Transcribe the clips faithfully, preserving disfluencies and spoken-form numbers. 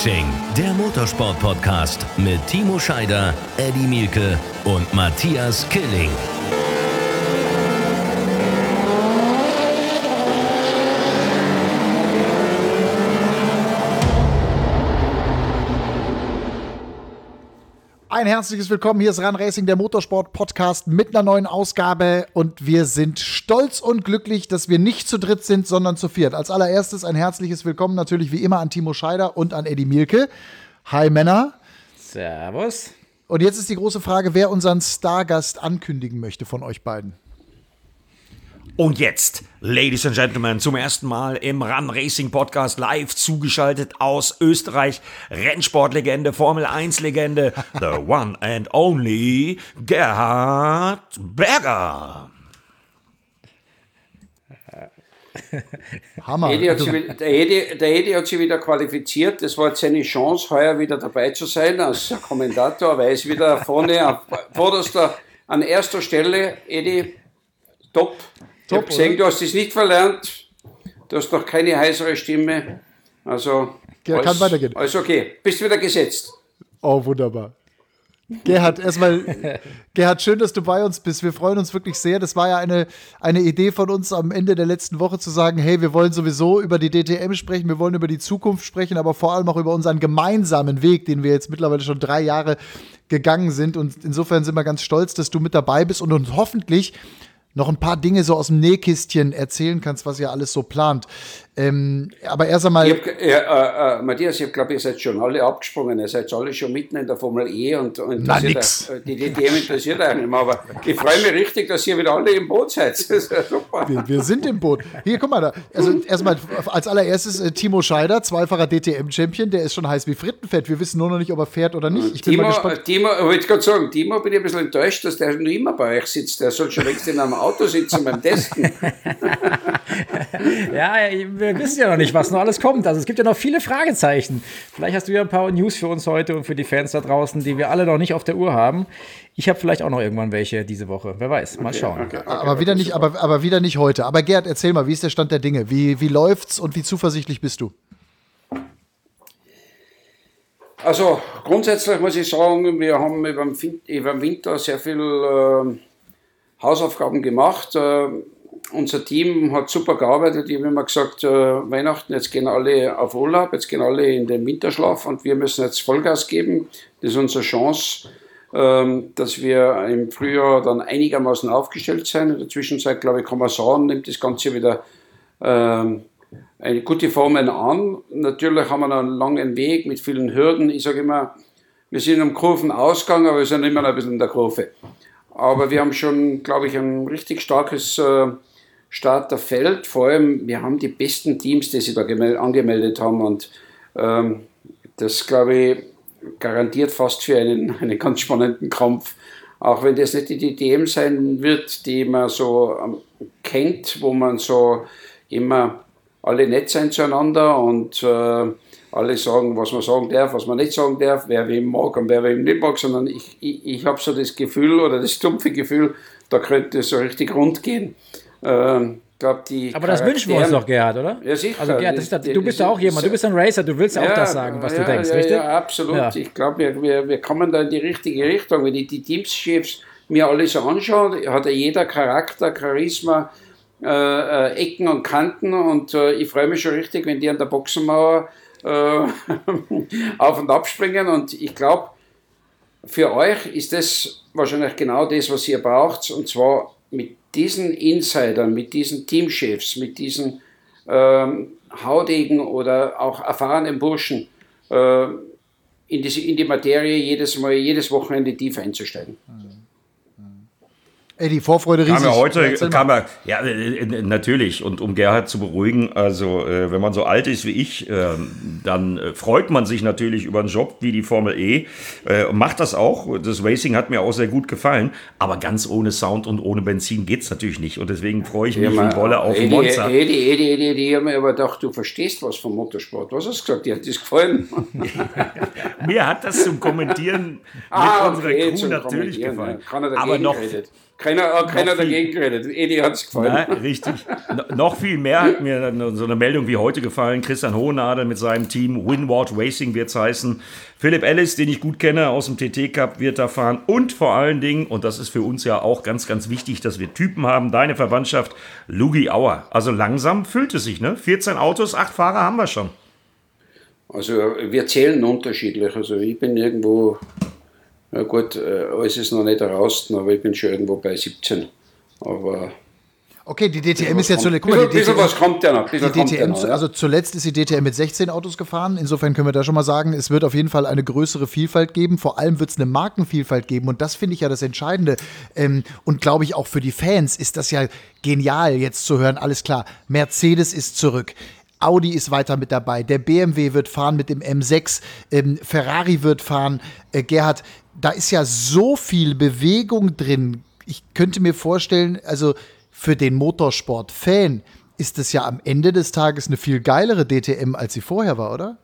Racing, der Motorsport-Podcast mit Timo Scheider, Eddie Mielke und Matthias Killing. Ein herzliches Willkommen, hier ist Run Racing, der Motorsport-Podcast mit einer neuen Ausgabe und wir sind stolz und glücklich, dass wir nicht zu dritt sind, sondern zu viert. Als allererstes ein herzliches Willkommen natürlich wie immer an Timo Scheider und an Eddie Mielke. Hi Männer. Servus. Und jetzt ist die große Frage, wer unseren Stargast ankündigen möchte von euch beiden. Und jetzt, Ladies and Gentlemen, zum ersten Mal im Run Racing Podcast live zugeschaltet aus Österreich, Rennsportlegende, Formel eins Legende, the one and only Gerhard Berger. Hammer. Eddie hat sich, der, Eddie, der Eddie hat sich wieder qualifiziert. Das war jetzt seine Chance, heuer wieder dabei zu sein als Kommentator, weil er ist wieder vorne, auf vorderster, an erster Stelle. Eddie, top. Ich habe gesehen, du hast es nicht verlernt. Du hast noch keine heisere Stimme. Also, ja, alles, kann weitergehen. Alles okay. Bist wieder gesetzt. Oh, wunderbar. Gerhard, erstmal, Gerhard, schön, dass du bei uns bist. Wir freuen uns wirklich sehr. Das war ja eine, eine Idee von uns am Ende der letzten Woche zu sagen, hey, wir wollen sowieso über die D T M sprechen, wir wollen über die Zukunft sprechen, aber vor allem auch über unseren gemeinsamen Weg, den wir jetzt mittlerweile schon drei Jahre gegangen sind. Und insofern sind wir ganz stolz, dass du mit dabei bist und uns hoffentlich noch ein paar Dinge so aus dem Nähkistchen erzählen kannst, was ihr alles so plant. Ähm, aber erst einmal... Ich hab, äh, äh, Matthias, ich glaube, ihr seid schon alle abgesprungen. Ihr seid alle schon mitten in der Formel E und, und Na, nix. Euch, die D T M interessiert euch nicht mehr. Aber ich freue mich richtig, dass ihr wieder alle im Boot seid. Das ist ja super. Wir, wir sind im Boot. Hier, guck mal da. Also erstmal als allererstes äh, Timo Scheider, zweifacher D T M-Champion. Der ist schon heiß wie Frittenfett. Wir wissen nur noch nicht, ob er fährt oder nicht. Ich bin Timo, mal gespannt. Timo, ich wollte gerade sagen, Timo, bin ich ein bisschen enttäuscht, dass der noch immer bei euch sitzt. Der soll schon längst in einem Auto sitzen beim Testen. Ja, wir wissen ja noch nicht, was noch alles kommt. Also es gibt ja noch viele Fragezeichen. Vielleicht hast du ja ein paar News für uns heute und für die Fans da draußen, die wir alle noch nicht auf der Uhr haben. Ich habe vielleicht auch noch irgendwann welche diese Woche. Wer weiß, mal schauen. Okay, okay, okay, aber, wieder nicht, aber, aber wieder nicht heute. Aber Gerd, erzähl mal, wie ist der Stand der Dinge? Wie, wie läuft's und wie zuversichtlich bist du? Also grundsätzlich muss ich sagen, wir haben über den Winter sehr viel äh, Hausaufgaben gemacht. Äh, unser Team hat super gearbeitet. Ich habe immer gesagt, äh, Weihnachten, jetzt gehen alle auf Urlaub, jetzt gehen alle in den Winterschlaf und wir müssen jetzt Vollgas geben. Das ist unsere Chance, äh, dass wir im Frühjahr dann einigermaßen aufgestellt sein. In der Zwischenzeit, glaube ich, kann man sagen, nimmt das Ganze wieder äh, eine gute Formen an. Natürlich haben wir noch einen langen Weg mit vielen Hürden. Ich sage immer, wir sind am Kurvenausgang, aber wir sind immer noch ein bisschen in der Kurve. Aber wir haben schon, glaube ich, ein richtig starkes äh, Starterfeld. Vor allem, wir haben die besten Teams, die sich da gemel- angemeldet haben. Und ähm, das, glaube ich, garantiert fast für einen, einen ganz spannenden Kampf. Auch wenn das nicht die D T M sein wird, die man so ähm, kennt, wo man so immer alle nett sein zueinander und äh, alle sagen, was man sagen darf, was man nicht sagen darf, wer wem mag und wer wem nicht mag, sondern ich, ich, ich habe so das Gefühl oder das dumpfe Gefühl, da könnte es so richtig rund gehen. Ähm, glaub, die Aber das wünschen wir uns doch, Gerhard, oder? Ja, sicher. Also Gerhard, das ist, das, du bist ja auch jemand, du bist ein Racer, du willst ja auch das sagen, was ja, du denkst, ja, richtig? Ja, absolut. Ja. Ich glaube, wir, wir, wir kommen da in die richtige Richtung. Wenn ich die Teamchefs mir alle so anschaue, hat ja jeder Charakter, Charisma, Äh, äh, Ecken und Kanten und äh, ich freue mich schon richtig, wenn die an der Boxenmauer äh, auf und ab springen und ich glaube, für euch ist das wahrscheinlich genau das, was ihr braucht und zwar mit diesen Insidern, mit diesen Teamchefs, mit diesen ähm, Haudegen oder auch erfahrenen Burschen äh, in, die, in die Materie jedes Mal, jedes Wochenende tief einzusteigen. Ey, die Vorfreude riesig. Kam ja heute, kam ja, ja, natürlich. Und um Gerhard zu beruhigen, also äh, wenn man so alt ist wie ich, äh, dann äh, freut man sich natürlich über einen Job wie die Formel E. Äh, macht das auch. Das Racing hat mir auch sehr gut gefallen. Aber ganz ohne Sound und ohne Benzin geht's natürlich nicht. Und deswegen freue ich mich ja, wie Wolle auf Edi, Monza. Edi, Edi, Edi, Edi, ich habe mir aber gedacht, du verstehst was vom Motorsport. Was hast du gesagt? Dir hat das gefallen? Mir hat das zum Kommentieren ah, mit okay, unserer Crew natürlich gefallen. Ja. Kann er aber noch, geredet. keiner, hat keiner dagegen geredet. Edi hat es gefallen. Nein, richtig. No, noch viel mehr hat mir so eine Meldung wie heute gefallen. Christian Hohenadel mit seinem Team, Windward Racing wird es heißen. Philipp Ellis, den ich gut kenne aus dem T T Cup, wird da fahren. Und vor allen Dingen, und das ist für uns ja auch ganz, ganz wichtig, dass wir Typen haben, deine Verwandtschaft, Lugi Auer. Also langsam füllt es sich, ne? vierzehn Autos, acht Fahrer haben wir schon. Also wir zählen unterschiedlich. Also ich bin irgendwo, na gut, alles ist noch nicht raus, aber ich bin schon irgendwo bei siebzehn. Aber okay, die D T M ist jetzt so eine. Guck mal, die D T M, was kommt ja noch? Die D T M, noch, ja? Also zuletzt ist die D T M mit sechzehn Autos gefahren. Insofern können wir da schon mal sagen, es wird auf jeden Fall eine größere Vielfalt geben. Vor allem wird es eine Markenvielfalt geben. Und das finde ich ja das Entscheidende. Ähm, und glaube ich auch für die Fans ist das ja genial, jetzt zu hören. Alles klar, Mercedes ist zurück. Audi ist weiter mit dabei, der B M W wird fahren mit dem M sechs, ähm, Ferrari wird fahren. Äh, Gerhard, da ist ja so viel Bewegung drin. Ich könnte mir vorstellen, also für den Motorsport-Fan ist das ja am Ende des Tages eine viel geilere D T M, als sie vorher war, oder?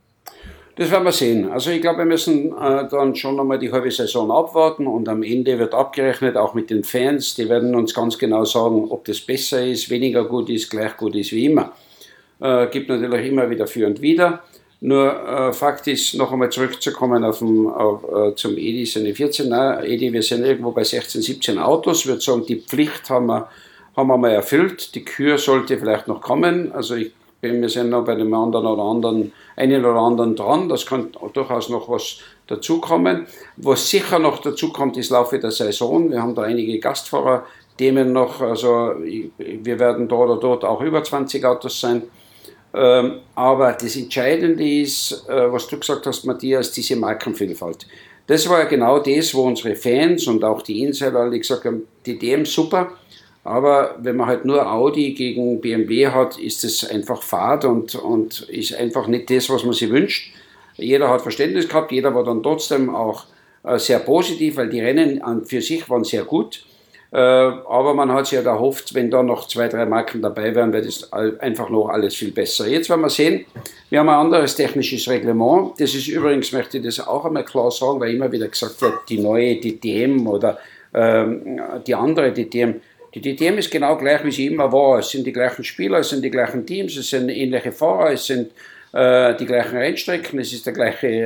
Das werden wir sehen. Also ich glaube, wir müssen äh, dann schon nochmal die halbe Saison abwarten und am Ende wird abgerechnet, auch mit den Fans. Die werden uns ganz genau sagen, ob das besser ist, weniger gut ist, gleich gut ist wie immer. Äh, gibt natürlich immer wieder für und wider. Nur äh, Fakt ist, noch einmal zurückzukommen auf dem, auf, äh, zum Edi, seine vierzehn. Nein, Edi, wir sind irgendwo bei sechzehn, siebzehn Autos. Ich würde sagen, die Pflicht haben wir, haben wir mal erfüllt. Die Kür sollte vielleicht noch kommen. Also ich bin, wir sind noch bei dem anderen oder anderen, einen oder anderen dran. Das kann durchaus noch was dazukommen. Was sicher noch dazukommt, ist Laufe der Saison. Wir haben da einige Gastfahrer-Themen noch. Also wir werden dort oder dort auch über zwanzig Autos sein. Ähm, aber das Entscheidende ist, äh, was du gesagt hast, Matthias, diese Markenvielfalt. Das war ja genau das, wo unsere Fans und auch die Insider alle gesagt haben, die D M super, aber wenn man halt nur Audi gegen B M W hat, ist das einfach fad und, und ist einfach nicht das, was man sich wünscht. Jeder hat Verständnis gehabt, jeder war dann trotzdem auch äh, sehr positiv, weil die Rennen an für sich waren sehr gut. Äh, aber man hat sich ja erhofft, wenn da noch zwei, drei Marken dabei wären, wäre das einfach noch alles viel besser. Jetzt werden wir sehen, wir haben ein anderes technisches Reglement. Das ist übrigens, möchte ich das auch einmal klar sagen, weil immer wieder gesagt wird, die neue D T M oder ähm, die andere D T M. Die D T M ist genau gleich, wie sie immer war. Es sind die gleichen Spieler, es sind die gleichen Teams, es sind ähnliche Fahrer, es sind äh, die gleichen Rennstrecken, es ist der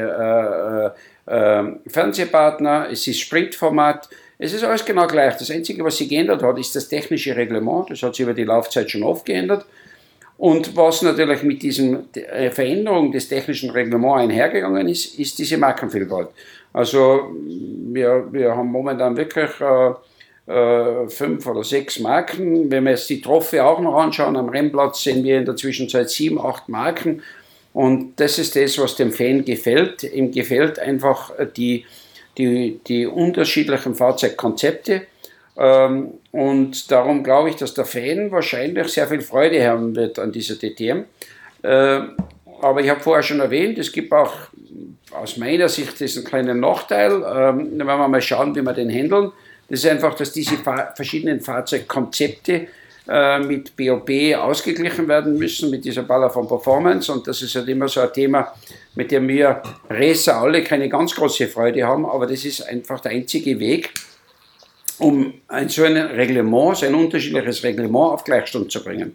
gleiche äh, äh, Fernsehpartner, es ist Sprintformat. Es ist alles genau gleich. Das Einzige, was sich geändert hat, ist das technische Reglement. Das hat sich über die Laufzeit schon oft geändert. Und was natürlich mit dieser Veränderung des technischen Reglements einhergegangen ist, ist diese Markenvielfalt. Also wir, wir haben momentan wirklich äh, äh, fünf oder sechs Marken. Wenn wir jetzt die Trophäe auch noch anschauen, am Rennplatz sehen wir in der Zwischenzeit sieben, acht Marken. Und das ist das, was dem Fan gefällt. Ihm gefällt einfach die Die, die unterschiedlichen Fahrzeugkonzepte ähm, und darum glaube ich, dass der Fan wahrscheinlich sehr viel Freude haben wird an dieser D T M. Äh, aber ich habe vorher schon erwähnt, es gibt auch aus meiner Sicht diesen kleinen Nachteil, ähm, wenn wir mal schauen, wie wir den handeln. Das ist einfach, dass diese Fahr- verschiedenen Fahrzeugkonzepte äh, mit B O P ausgeglichen werden müssen, mit dieser Baller von Performance, und das ist halt immer so ein Thema, mit dem wir Racer alle keine ganz große Freude haben, aber das ist einfach der einzige Weg, um ein so ein Reglement, so ein unterschiedliches Reglement auf Gleichstand zu bringen.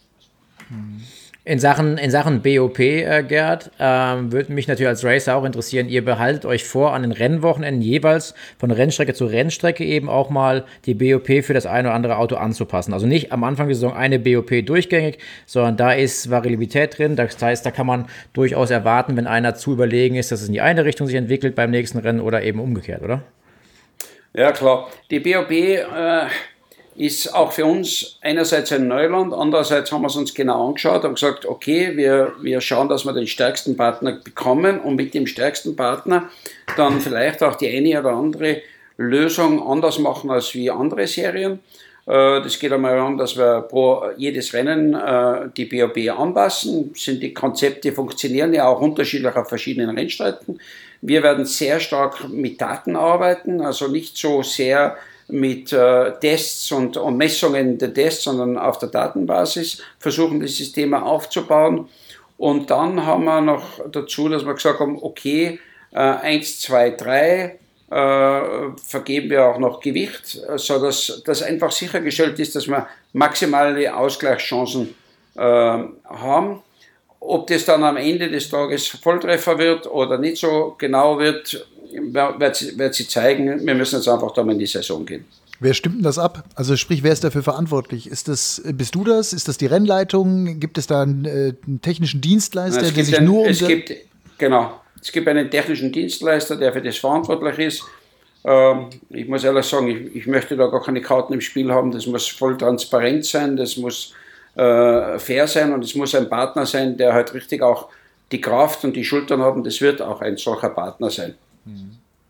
In Sachen, in Sachen B O P, äh, Gerd, ähm, würde mich natürlich als Racer auch interessieren, ihr behaltet euch vor, an den Rennwochenenden jeweils von Rennstrecke zu Rennstrecke eben auch mal die B O P für das eine oder andere Auto anzupassen. Also nicht am Anfang der Saison eine B O P durchgängig, sondern da ist Variabilität drin. Das heißt, da kann man durchaus erwarten, wenn einer zu überlegen ist, dass es in die eine Richtung sich entwickelt beim nächsten Rennen oder eben umgekehrt, oder? Ja, klar. Die B O P äh ist auch für uns einerseits ein Neuland, andererseits haben wir es uns genau angeschaut und gesagt, okay, wir, wir schauen, dass wir den stärksten Partner bekommen und mit dem stärksten Partner dann vielleicht auch die eine oder andere Lösung anders machen als wie andere Serien. Das geht einmal darum, dass wir pro jedes Rennen die B O P anpassen. Sind die Konzepte funktionieren ja auch unterschiedlich auf verschiedenen Rennstrecken. Wir werden sehr stark mit Daten arbeiten, also nicht so sehr mit äh, Tests und, und Messungen der Tests, sondern auf der Datenbasis versuchen, dieses Thema aufzubauen. Und dann haben wir noch dazu, dass wir gesagt haben, okay, äh, eins, zwei, drei, äh, vergeben wir auch noch Gewicht, sodass das einfach sichergestellt ist, dass wir maximale Ausgleichschancen äh, haben. Ob das dann am Ende des Tages Volltreffer wird oder nicht so genau wird, wird sie, wird sie zeigen. Wir müssen jetzt einfach da mal in die Saison gehen. Wer stimmt denn das ab? Also sprich, wer ist dafür verantwortlich? Ist das, bist du das? Ist das die Rennleitung? Gibt es da einen, äh, einen technischen Dienstleister, es der sich einen, nur um... Es gibt, genau, es gibt einen technischen Dienstleister, der für das verantwortlich ist. Ähm, ich muss ehrlich sagen, ich, ich möchte da gar keine Karten im Spiel haben. Das muss voll transparent sein, das muss äh, fair sein und es muss ein Partner sein, der halt richtig auch die Kraft und die Schultern hat und das wird auch ein solcher Partner sein. Mhm.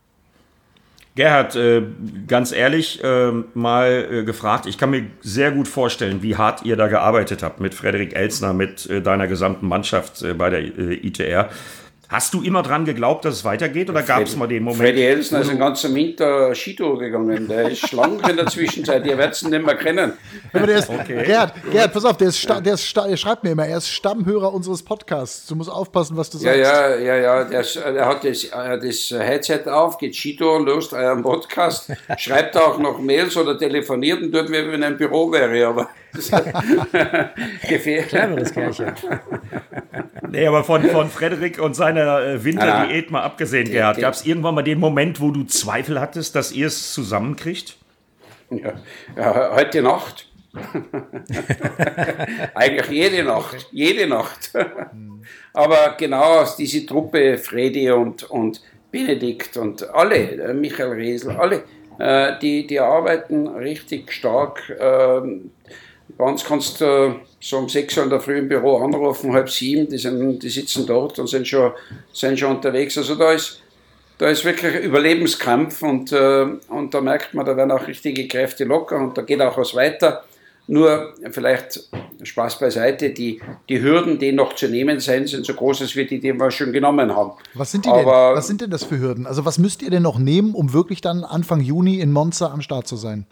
Gerhard, äh, ganz ehrlich, äh, mal äh, gefragt, ich kann mir sehr gut vorstellen, wie hart ihr da gearbeitet habt mit Frederik Elsner, mit äh, deiner gesamten Mannschaft äh, bei der äh, I T R. Hast du immer dran geglaubt, dass es weitergeht oder gab es mal den Moment? Freddy Elsner ist ein ganzer Winter Skitour gegangen, der ist schlank in der Zwischenzeit, ihr werdet ihn nicht mehr kennen. Aber der ist, okay. Gerhard, Gerhard, pass auf, der, ist Sta- der, ist Sta- der schreibt mir immer, er ist Stammhörer unseres Podcasts. Du musst aufpassen, was du sagst. Ja, ja, ja, ja. Der, der hat das, das Headset auf, geht Skitour, lost euren Podcast, schreibt auch noch Mails oder telefoniert und tut, wie wenn er in einem Büro wäre, aber gefährlich. Cleveres Kerlchen. Nee, aber von, von Frederik und seiner äh, Winterdiät mal abgesehen, Gerhard, gab es irgendwann mal den Moment, wo du Zweifel hattest, dass ihr es zusammenkriegt? Ja, ja, heute Nacht. Eigentlich jede Nacht, jede Nacht. Aber genau aus dieser Truppe, Fredi und, und Benedikt und alle, Michael Resel, alle, äh, die, die arbeiten richtig stark. Äh, bei uns kannst du äh, so um sechs Uhr in der Früh im Büro anrufen, halb sieben, die, sind, die sitzen dort und sind schon, sind schon unterwegs. Also da ist, da ist wirklich Überlebenskampf und, äh, und da merkt man, da werden auch richtige Kräfte locker und da geht auch was weiter. Nur vielleicht Spaß beiseite, die, die Hürden, die noch zu nehmen sind, sind so groß, als wir die, die wir schon genommen haben. Was sind die Aber, denn? Was sind denn das für Hürden? Also was müsst ihr denn noch nehmen, um wirklich dann Anfang Juni in Monza am Start zu sein?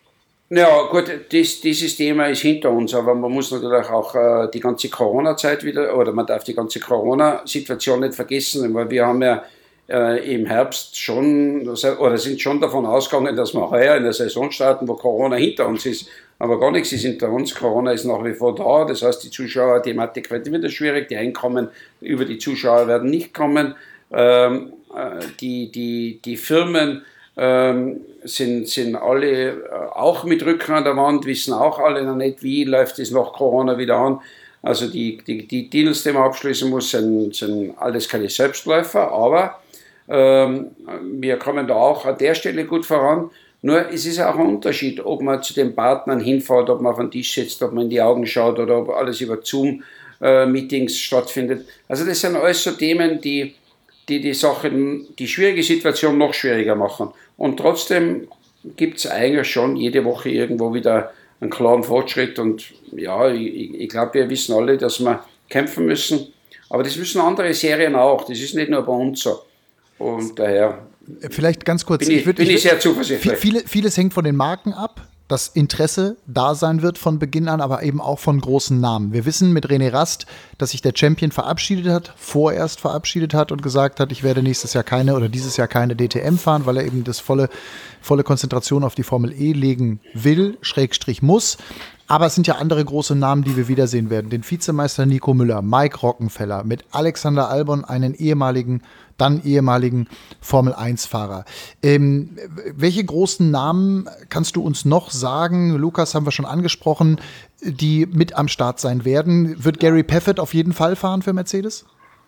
Ja gut, das, dieses Thema ist hinter uns, aber man muss natürlich auch äh, die ganze Corona-Zeit wieder, oder man darf die ganze Corona-Situation nicht vergessen, weil wir haben ja äh, im Herbst schon, oder sind schon davon ausgegangen, dass wir heuer in der Saison starten, wo Corona hinter uns ist. Aber gar nichts ist hinter uns. Corona ist nach wie vor da. Das heißt, die Zuschauer-Thematik wird wieder schwierig. Die Einkommen über die Zuschauer werden nicht kommen. Ähm, äh, die, die, die Firmen ähm, sind, sind alle äh, auch mit Rücken an der Wand, wissen auch alle noch nicht, wie läuft es nach Corona wieder an. Also die, die, die Deals, die man abschließen muss, sind, sind alles keine Selbstläufer. Aber ähm, wir kommen da auch an der Stelle gut voran. Nur es ist auch ein Unterschied, ob man zu den Partnern hinfährt, ob man auf den Tisch sitzt, ob man in die Augen schaut oder ob alles über Zoom-Meetings stattfindet. Also das sind alles so Themen, die die, die Sache, die schwierige Situation noch schwieriger machen. Und trotzdem gibt es eigentlich schon jede Woche irgendwo wieder einen klaren Fortschritt. Und ja, ich, ich glaube, wir wissen alle, dass wir kämpfen müssen. Aber das müssen andere Serien auch. Das ist nicht nur bei uns so. Und daher... Vielleicht ganz kurz. Bin ich, ich würd, bin ich, ich sehr zuversichtlich. Viele, vieles hängt von den Marken ab, dass Interesse da sein wird von Beginn an, aber eben auch von großen Namen. Wir wissen mit René Rast, dass sich der Champion verabschiedet hat, vorerst verabschiedet hat und gesagt hat, ich werde nächstes Jahr keine oder dieses Jahr keine D T M fahren, weil er eben das volle, volle Konzentration auf die Formel E legen will, Schrägstrich muss. Aber es sind ja andere große Namen, die wir wiedersehen werden. Den Vizemeister Nico Müller, Mike Rockenfeller, mit Alexander Albon, einen ehemaligen, dann ehemaligen Formel eins Fahrer. Ähm, welche großen Namen kannst du uns noch sagen? Lukas haben wir schon angesprochen, die mit am Start sein werden. Wird Gary Paffett auf jeden Fall fahren für Mercedes?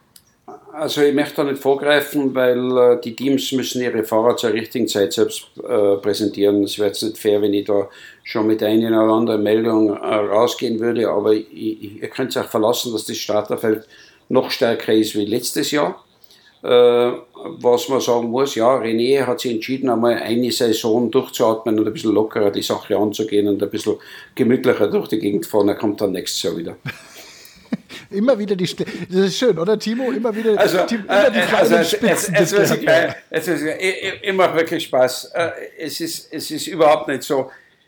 Also ich möchte da nicht vorgreifen, weil äh, die Teams müssen ihre Fahrer zur richtigen Zeit selbst äh, präsentieren. Es wäre jetzt nicht fair, wenn ich da schon mit einer oder anderen Meldung äh, rausgehen würde, aber ich, ich, ihr könnt euch verlassen, dass das Starterfeld noch stärker ist wie letztes Jahr. Äh, was man sagen muss, ja, René hat sich entschieden, einmal eine Saison durchzuatmen und ein bisschen lockerer die Sache anzugehen und ein bisschen gemütlicher durch die Gegend fahren. Er kommt dann nächstes Jahr wieder. Immer wieder die, St- das ist schön, oder Timo? Immer wieder, also, Timo, immer die kleinen also, Spitzen. Es, es, es, es, es, es, es, es macht wirklich Spaß. Es ist, es ist überhaupt nicht so.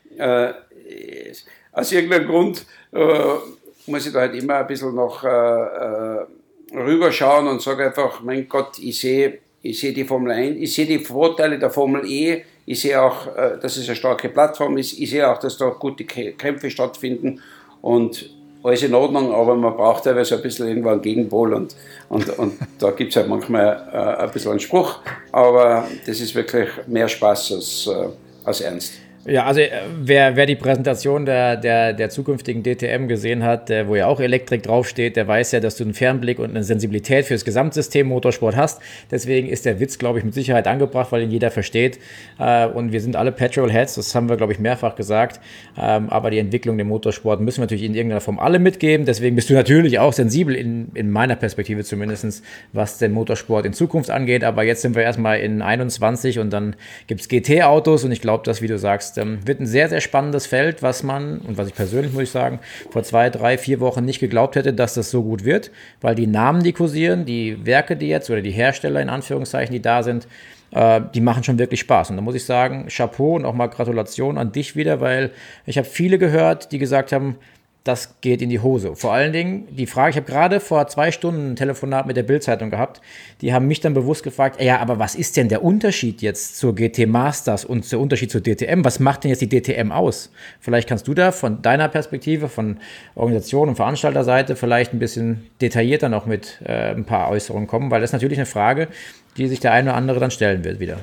Aus irgendeinem Grund muss ich da halt immer ein bisschen noch rüberschauen und sage einfach, mein Gott, ich sehe ich sehe die Formel eins, ich sehe die Vorteile der Formel E, ich sehe auch, äh, dass es eine starke Plattform ist, ich sehe auch, dass da gute Kämpfe stattfinden und alles in Ordnung, aber man braucht teilweise ein bisschen irgendwo einen Gegenpol und, und, und da gibt es halt manchmal äh, ein bisschen einen Spruch, aber das ist wirklich mehr Spaß als, äh, als Ernst. Ja, also wer, wer die Präsentation der, der, der zukünftigen D T M gesehen hat, der, wo ja auch Elektrik draufsteht, der weiß ja, dass du einen Fernblick und eine Sensibilität für das Gesamtsystem Motorsport hast. Deswegen ist der Witz, glaube ich, mit Sicherheit angebracht, weil ihn jeder versteht. Und wir sind alle Petrolheads, das haben wir, glaube ich, mehrfach gesagt. Aber die Entwicklung im Motorsport müssen wir natürlich in irgendeiner Form alle mitgeben. Deswegen bist du natürlich auch sensibel, in, in meiner Perspektive zumindest, was den Motorsport in Zukunft angeht. Aber jetzt sind wir erstmal in einundzwanzig und dann gibt es G T-Autos und ich glaube, dass, wie du sagst, wird ein sehr, sehr spannendes Feld, was man, und was ich persönlich, muss ich sagen, vor zwei, drei, vier Wochen nicht geglaubt hätte, dass das so gut wird, weil die Namen, die kursieren, die Werke, die jetzt, oder die Hersteller in Anführungszeichen, die da sind, äh, die machen schon wirklich Spaß. Und da muss ich sagen, Chapeau und auch mal Gratulation an dich wieder, weil ich habe viele gehört, die gesagt haben, das geht in die Hose. Vor allen Dingen die Frage, ich habe gerade vor zwei Stunden ein Telefonat mit der Bild-Zeitung gehabt, die haben mich dann bewusst gefragt, ja, aber was ist denn der Unterschied jetzt zur G T Masters und der Unterschied zur D T M? Was macht denn jetzt die D T M aus? Vielleicht kannst du da von deiner Perspektive, von Organisation und Veranstalterseite vielleicht ein bisschen detaillierter noch mit äh, ein paar Äußerungen kommen, weil das ist natürlich eine Frage, die sich der eine oder andere dann stellen wird wieder.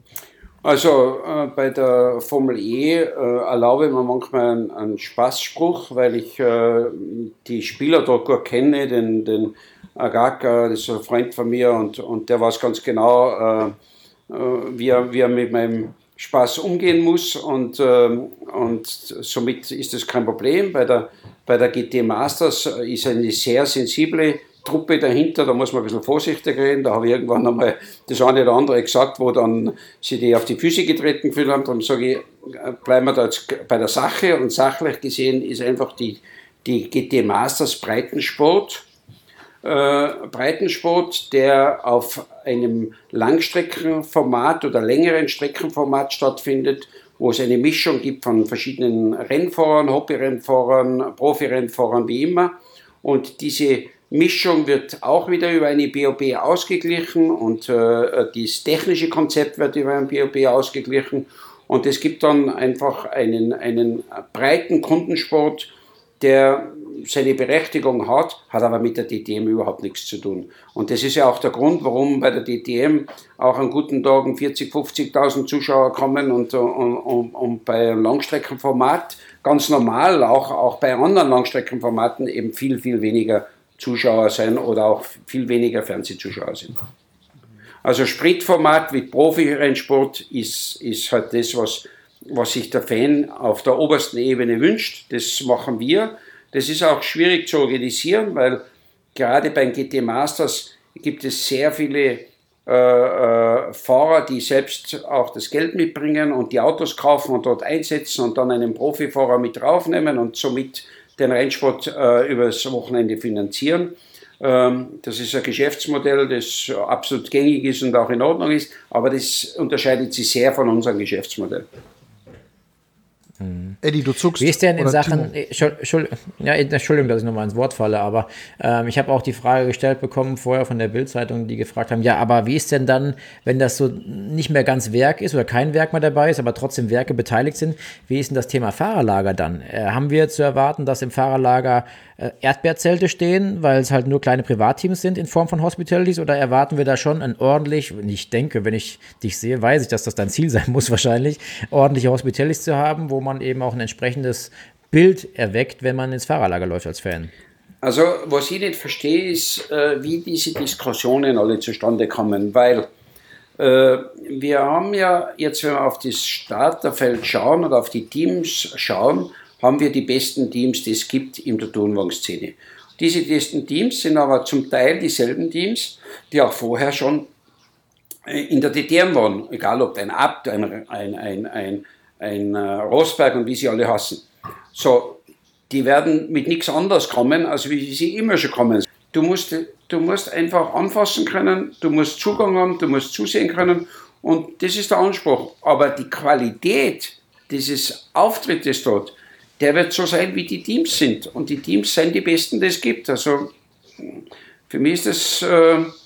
Also äh, bei der Formel E äh, erlaube ich mir manchmal einen, einen Spaßspruch, weil ich äh, die Spieler dort gut kenne, den, den Agaka, das ist ein Freund von mir und, und der weiß ganz genau, äh, wie, er, wie er mit meinem Spaß umgehen muss und, äh, und somit ist das kein Problem. Bei der, bei der G T Masters ist eine sehr sensible Truppe dahinter, da muss man ein bisschen vorsichtig reden. Da habe ich irgendwann einmal das eine oder andere gesagt, wo dann sie die auf die Füße getreten gefühlt haben. Darum sage ich, bleiben wir da jetzt bei der Sache. Und sachlich gesehen ist einfach die, die G T Masters Breitensport. Äh, Breitensport, der auf einem Langstreckenformat oder längeren Streckenformat stattfindet, wo es eine Mischung gibt von verschiedenen Rennfahrern, Hobbyrennfahrern, Profirennfahrern, wie immer. Und diese Mischung wird auch wieder über eine B O B ausgeglichen und äh, das technische Konzept wird über ein B O B ausgeglichen und es gibt dann einfach einen, einen breiten Kundensport, der seine Berechtigung hat, hat aber mit der D T M überhaupt nichts zu tun. Und das ist ja auch der Grund, warum bei der D T M auch an guten Tagen vierzig, fünfzigtausend Zuschauer kommen und, und, und, und bei einem Langstreckenformat ganz normal, auch, auch bei anderen Langstreckenformaten eben viel, viel weniger Zuschauer sein oder auch viel weniger Fernsehzuschauer sind. Also Spritformat mit Profi-Rennsport ist, ist halt das, was, was sich der Fan auf der obersten Ebene wünscht. Das machen wir. Das ist auch schwierig zu organisieren, weil gerade beim G T Masters gibt es sehr viele äh, äh, Fahrer, die selbst auch das Geld mitbringen und die Autos kaufen und dort einsetzen und dann einen Profifahrer mit draufnehmen und somit den Rennsport äh, über das Wochenende finanzieren. Ähm, das ist ein Geschäftsmodell, das absolut gängig ist und auch in Ordnung ist, aber das unterscheidet sich sehr von unserem Geschäftsmodell. Mhm. Eddie, du zuckst. Wie ist denn in Sachen, Entschuldigung, ja, Entschuldigung, dass ich nochmal ins Wort falle, aber ähm, ich habe auch die Frage gestellt bekommen vorher von der Bild-Zeitung, die gefragt haben, ja, aber wie ist denn dann, wenn das so nicht mehr ganz Werk ist oder kein Werk mehr dabei ist, aber trotzdem Werke beteiligt sind, wie ist denn das Thema Fahrerlager dann? Äh, haben wir zu erwarten, dass im Fahrerlager äh, Erdbeerzelte stehen, weil es halt nur kleine Privatteams sind in Form von Hospitalities, oder erwarten wir da schon ein ordentlich, ich denke, wenn ich dich sehe, weiß ich, dass das dein Ziel sein muss wahrscheinlich, ordentliche Hospitalities zu haben, wo man eben auch ein entsprechendes Bild erweckt, wenn man ins Fahrerlager läuft als Fan. Also was ich nicht verstehe, ist, äh, wie diese Diskussionen alle zustande kommen, weil äh, wir haben ja jetzt, wenn wir auf das Starterfeld schauen oder auf die Teams schauen, haben wir die besten Teams, die es gibt in der Tourenwagen-Szene. Diese besten Teams sind aber zum Teil dieselben Teams, die auch vorher schon in der D T M waren, egal ob ein Abt, ein, ein, ein, ein ein äh, Rosberg und wie sie alle hassen. So, die werden mit nichts anderes kommen, als wie sie immer schon kommen. Du musst, du musst einfach anfassen können, du musst Zugang haben, du musst zusehen können und das ist der Anspruch. Aber die Qualität dieses Auftrittes dort, der wird so sein, wie die Teams sind. Und die Teams sind die besten, die es gibt. Also für mich ist das äh,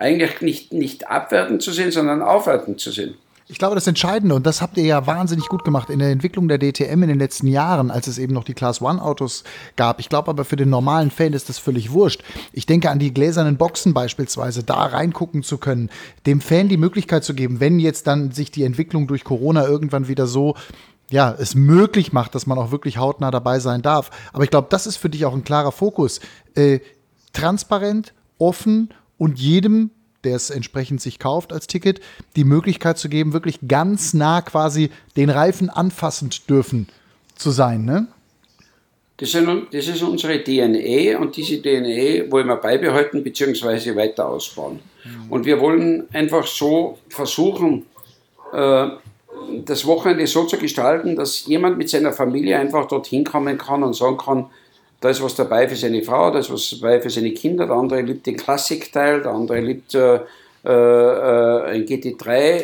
eigentlich nicht, nicht abwertend zu sehen, sondern aufwertend zu sehen. Ich glaube, das Entscheidende, und das habt ihr ja wahnsinnig gut gemacht in der Entwicklung der D T M in den letzten Jahren, als es eben noch die Class-One-Autos gab. Ich glaube aber, für den normalen Fan ist das völlig wurscht. Ich denke an die gläsernen Boxen beispielsweise, da reingucken zu können, dem Fan die Möglichkeit zu geben, wenn jetzt dann sich die Entwicklung durch Corona irgendwann wieder so, ja, es möglich macht, dass man auch wirklich hautnah dabei sein darf. Aber ich glaube, das ist für dich auch ein klarer Fokus. Äh, transparent, offen und jedem, der es entsprechend sich kauft als Ticket, die Möglichkeit zu geben, wirklich ganz nah quasi den Reifen anfassend dürfen zu sein, ne? Das ist, das ist unsere D N A und diese D N A wollen wir beibehalten bzw. weiter ausbauen. Mhm. Und wir wollen einfach so versuchen, äh, das Wochenende so zu gestalten, dass jemand mit seiner Familie einfach dorthin kommen kann und sagen kann, da ist was dabei für seine Frau, da ist was dabei für seine Kinder, der andere liebt den Klassikteil, der andere liebt äh, äh, ein G T drei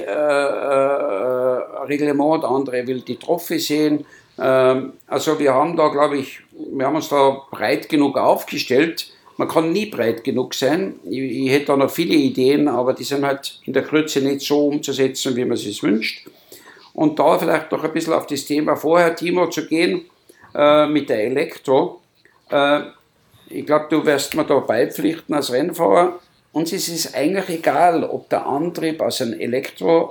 Reglement, äh, der andere will die Trophy sehen. Ähm, also wir haben da, glaube ich, wir haben uns da breit genug aufgestellt. Man kann nie breit genug sein. Ich, ich hätte da noch viele Ideen, aber die sind halt in der Größe nicht so umzusetzen, wie man es sich wünscht. Und da vielleicht noch ein bisschen auf das Thema vorher, Timo, zu gehen, äh, mit der Elektro. Ich glaube, du wirst mir da beipflichten als Rennfahrer. Uns ist es eigentlich egal, ob der Antrieb aus einem Elektro,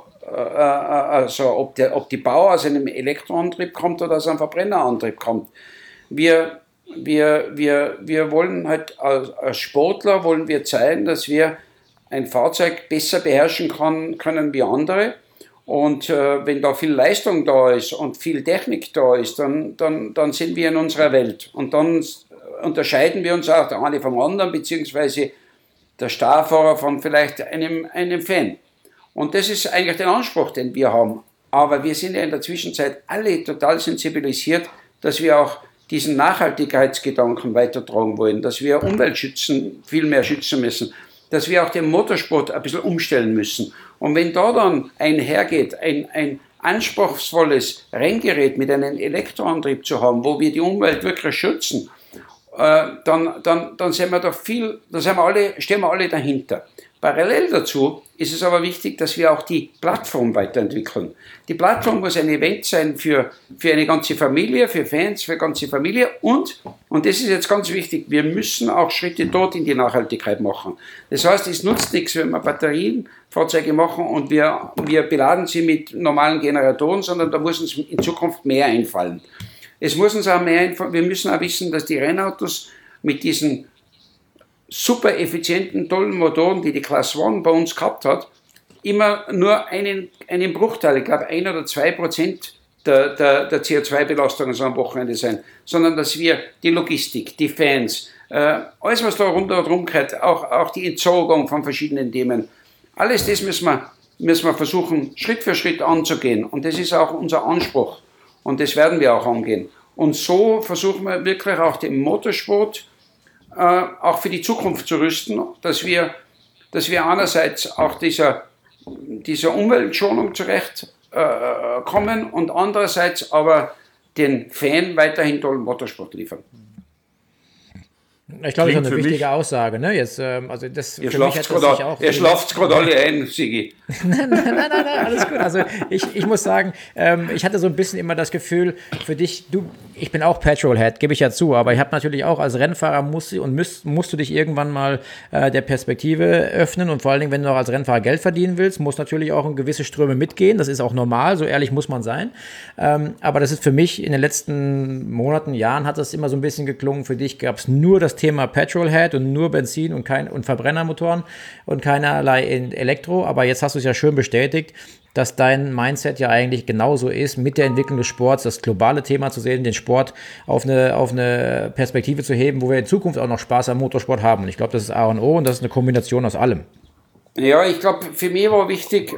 also ob, der, ob die Bauer aus einem Elektroantrieb kommt oder aus einem Verbrennerantrieb kommt. Wir, wir, wir, wir wollen halt als Sportler wollen wir zeigen, dass wir ein Fahrzeug besser beherrschen kann, können wie andere. Und äh, wenn da viel Leistung da ist und viel Technik da ist, dann, dann, dann sind wir in unserer Welt. Und dann unterscheiden wir uns auch der eine vom anderen, beziehungsweise der Starfahrer von vielleicht einem, einem Fan. Und das ist eigentlich der Anspruch, den wir haben. Aber wir sind ja in der Zwischenzeit alle total sensibilisiert, dass wir auch diesen Nachhaltigkeitsgedanken weitertragen wollen, dass wir Umweltschützen viel mehr schützen müssen, dass wir auch den Motorsport ein bisschen umstellen müssen. Und wenn da dann einhergeht, ein, ein anspruchsvolles Renngerät mit einem Elektroantrieb zu haben, wo wir die Umwelt wirklich schützen, äh, dann, dann, dann sind wir doch viel, dann sind wir alle, stehen wir alle dahinter. Parallel dazu ist es aber wichtig, dass wir auch die Plattform weiterentwickeln. Die Plattform muss ein Event sein für, für eine ganze Familie, für Fans, für eine ganze Familie und, und das ist jetzt ganz wichtig, wir müssen auch Schritte dort in die Nachhaltigkeit machen. Das heißt, es nutzt nichts, wenn wir Batterienfahrzeuge machen und wir, wir beladen sie mit normalen Generatoren, sondern da muss uns in Zukunft mehr einfallen. Es muss uns auch mehr einfallen, wir müssen auch wissen, dass die Rennautos mit diesen super effizienten, tollen Motoren, die die Class One bei uns gehabt hat, immer nur einen, einen Bruchteil, ich glaube ein oder zwei Prozent der, der, der C O zwei Belastung so am Wochenende sein, sondern dass wir die Logistik, die Fans, äh, alles was da rundherum gehört, auch, auch die Entsorgung von verschiedenen Themen, alles das müssen wir, müssen wir versuchen, Schritt für Schritt anzugehen und das ist auch unser Anspruch und das werden wir auch angehen. Und so versuchen wir wirklich auch den Motorsport auch für die Zukunft zu rüsten, dass wir, dass wir einerseits auch dieser, dieser Umweltschonung zurechtkommen äh, und andererseits aber den Fan weiterhin tollen Motorsport liefern. Ich glaube, das ist eine wichtige mich, Aussage. Ne? Jetzt, ähm, also das, ihr schlaft gerade alle ein, Sigi. nein, nein, nein, nein, alles gut. Also ich, ich muss sagen, ähm, ich hatte so ein bisschen immer das Gefühl, für dich, du, ich bin auch Petrolhead, gebe ich ja zu, aber ich habe natürlich auch als Rennfahrer musst, und müsst, musst du dich irgendwann mal äh, der Perspektive öffnen und vor allen Dingen, wenn du auch als Rennfahrer Geld verdienen willst, muss natürlich auch in gewisse Ströme mitgehen. Das ist auch normal, so ehrlich muss man sein. Ähm, aber das ist für mich in den letzten Monaten, Jahren hat das immer so ein bisschen geklungen. Für dich gab es nur das Thema Petrolhead und nur Benzin und, kein, und Verbrennermotoren und keinerlei Elektro. Aber jetzt hast du es ja schön bestätigt, dass dein Mindset ja eigentlich genauso ist, mit der Entwicklung des Sports das globale Thema zu sehen, den Sport auf eine, auf eine Perspektive zu heben, wo wir in Zukunft auch noch Spaß am Motorsport haben. Und ich glaube, das ist A und O und das ist eine Kombination aus allem. Ja, ich glaube, für mich war wichtig,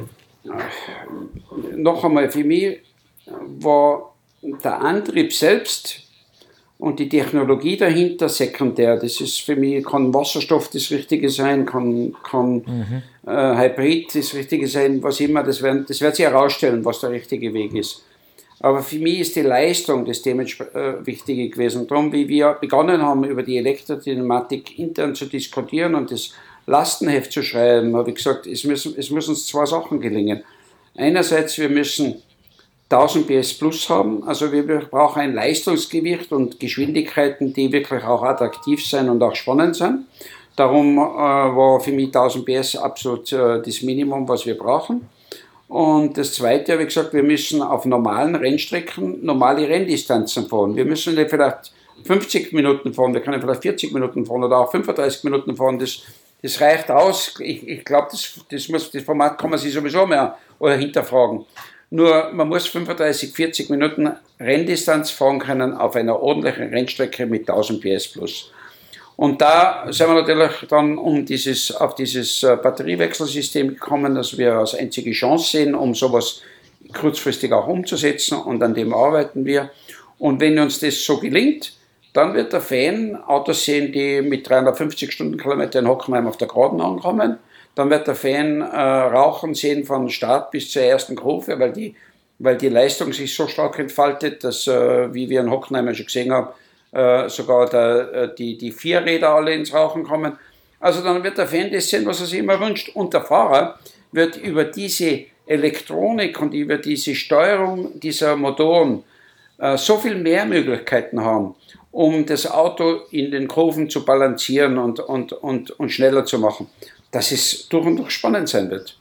noch einmal, für mich war der Antrieb selbst und die Technologie dahinter sekundär. Das ist für mich, kann Wasserstoff das Richtige sein, kann, kann mhm. äh, Hybrid das Richtige sein, was immer, das, werden, das wird sich herausstellen, was der richtige Weg ist. Aber für mich ist die Leistung das dementsprechend äh, Wichtige gewesen. Darum, wie wir begonnen haben, über die Elektrodynamatik intern zu diskutieren und das Lastenheft zu schreiben, habe ich gesagt, es müssen, es müssen uns zwei Sachen gelingen. Einerseits, wir müssen tausend P S plus haben, also wir brauchen ein Leistungsgewicht und Geschwindigkeiten, die wirklich auch attraktiv sein und auch spannend sind. Darum äh, war für mich tausend P S absolut äh, das Minimum, was wir brauchen. Und das Zweite habe ich gesagt, wir müssen auf normalen Rennstrecken normale Renndistanzen fahren. Wir müssen nicht vielleicht fünfzig Minuten fahren, wir können vielleicht vierzig Minuten fahren oder auch fünfunddreißig Minuten fahren. Das, das reicht aus. Ich, ich glaube, das, das, das Format kann man sich sowieso mehr oder hinterfragen. Nur man muss fünfunddreißig, vierzig Minuten Renndistanz fahren können auf einer ordentlichen Rennstrecke mit tausend P S plus. Und da sind wir natürlich dann um dieses, auf dieses Batteriewechselsystem gekommen, das wir als einzige Chance sehen, um sowas kurzfristig auch umzusetzen, und an dem arbeiten wir. Und wenn uns das so gelingt, dann wird der Fan Autos sehen, die mit dreihundertfünfzig Stundenkilometer in Hockenheim auf der Geraden ankommen. Dann wird der Fan äh, Rauchen sehen von Start bis zur ersten Kurve, weil die, weil die Leistung sich so stark entfaltet, dass, äh, wie wir in Hockenheim schon gesehen haben, äh, sogar der, äh, die, die Vierräder alle ins Rauchen kommen. Also dann wird der Fan das sehen, was er sich immer wünscht. Und der Fahrer wird über diese Elektronik und über diese Steuerung dieser Motoren äh, so viel mehr Möglichkeiten haben, um das Auto in den Kurven zu balancieren und, und, und, und schneller zu machen, dass es durch und durch spannend sein wird.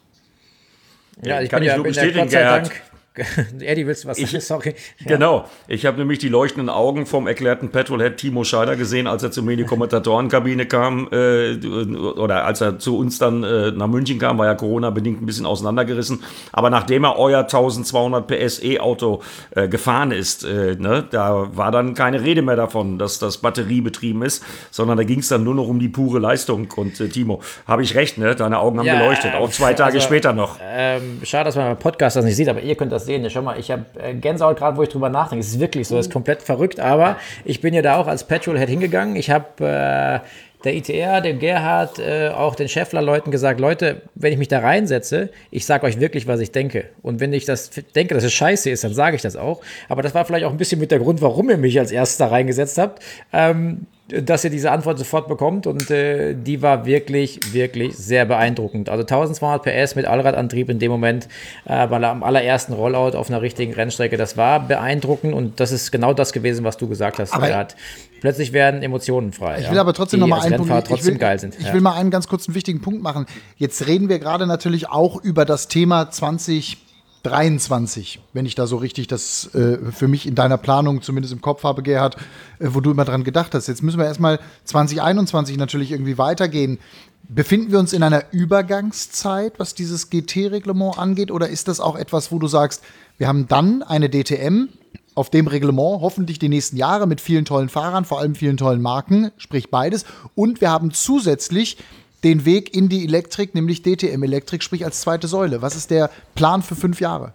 Ja, ich kann bin ich ja nur bin bestätigen, Gott sei Gerhard. Dank. Eddie, willst du was sagen? Sorry. Ja. Genau. Ich habe nämlich die leuchtenden Augen vom erklärten Petrolhead Timo Scheider gesehen, als er zu mir in die Kommentatorenkabine kam, äh, oder als er zu uns dann äh, nach München kam, war ja Corona-bedingt ein bisschen auseinandergerissen. Aber nachdem er euer eintausendzweihundert P S E-Auto äh, gefahren ist, äh, ne, da war dann keine Rede mehr davon, dass das batteriebetrieben ist, sondern da ging es dann nur noch um die pure Leistung. Und äh, Timo, habe ich recht, ne? Deine Augen haben Ja, geleuchtet, auch zwei Tage also, später noch. Ähm, schade, dass man beim Podcast das nicht sieht, aber ihr könnt das sehen. Ja, schau mal, ich habe äh, Gänsehaut gerade, wo ich drüber nachdenke. Es ist wirklich so, es ist komplett verrückt, aber ich bin ja da auch als Petrolhead hingegangen. Ich habe äh, der I T R, dem Gerhard, äh, auch den Scheffler-Leuten gesagt, Leute, wenn ich mich da reinsetze, ich sage euch wirklich, was ich denke. Und wenn ich das denke, dass es scheiße ist, dann sage ich das auch. Aber das war vielleicht auch ein bisschen mit der Grund, warum ihr mich als erstes da reingesetzt habt. Ähm, dass ihr diese Antwort sofort bekommt, und äh, die war wirklich, wirklich sehr beeindruckend. Also eintausendzweihundert P S mit Allradantrieb in dem Moment, äh, bei am allerersten Rollout auf einer richtigen Rennstrecke, das war beeindruckend, und das ist genau das gewesen, was du gesagt hast. Gerhard. Plötzlich werden Emotionen frei. Ich will aber trotzdem noch mal einen Punkt, trotzdem ich will, geil sind. Ich ja. will mal einen ganz kurzen wichtigen Punkt machen. Jetzt reden wir gerade natürlich auch über das Thema zwanzig dreiundzwanzig, wenn ich da so richtig das äh, für mich in deiner Planung zumindest im Kopf habe, Gerhard, äh, wo du immer dran gedacht hast. Jetzt müssen wir erstmal zwanzig einundzwanzig natürlich irgendwie weitergehen. Befinden wir uns in einer Übergangszeit, was dieses G T-Reglement angeht, oder ist das auch etwas, wo du sagst, wir haben dann eine D T M auf dem Reglement, hoffentlich die nächsten Jahre mit vielen tollen Fahrern, vor allem vielen tollen Marken, sprich beides, und wir haben zusätzlich den Weg in die Elektrik, nämlich D T M-Elektrik, sprich als zweite Säule. Was ist der Plan für fünf Jahre?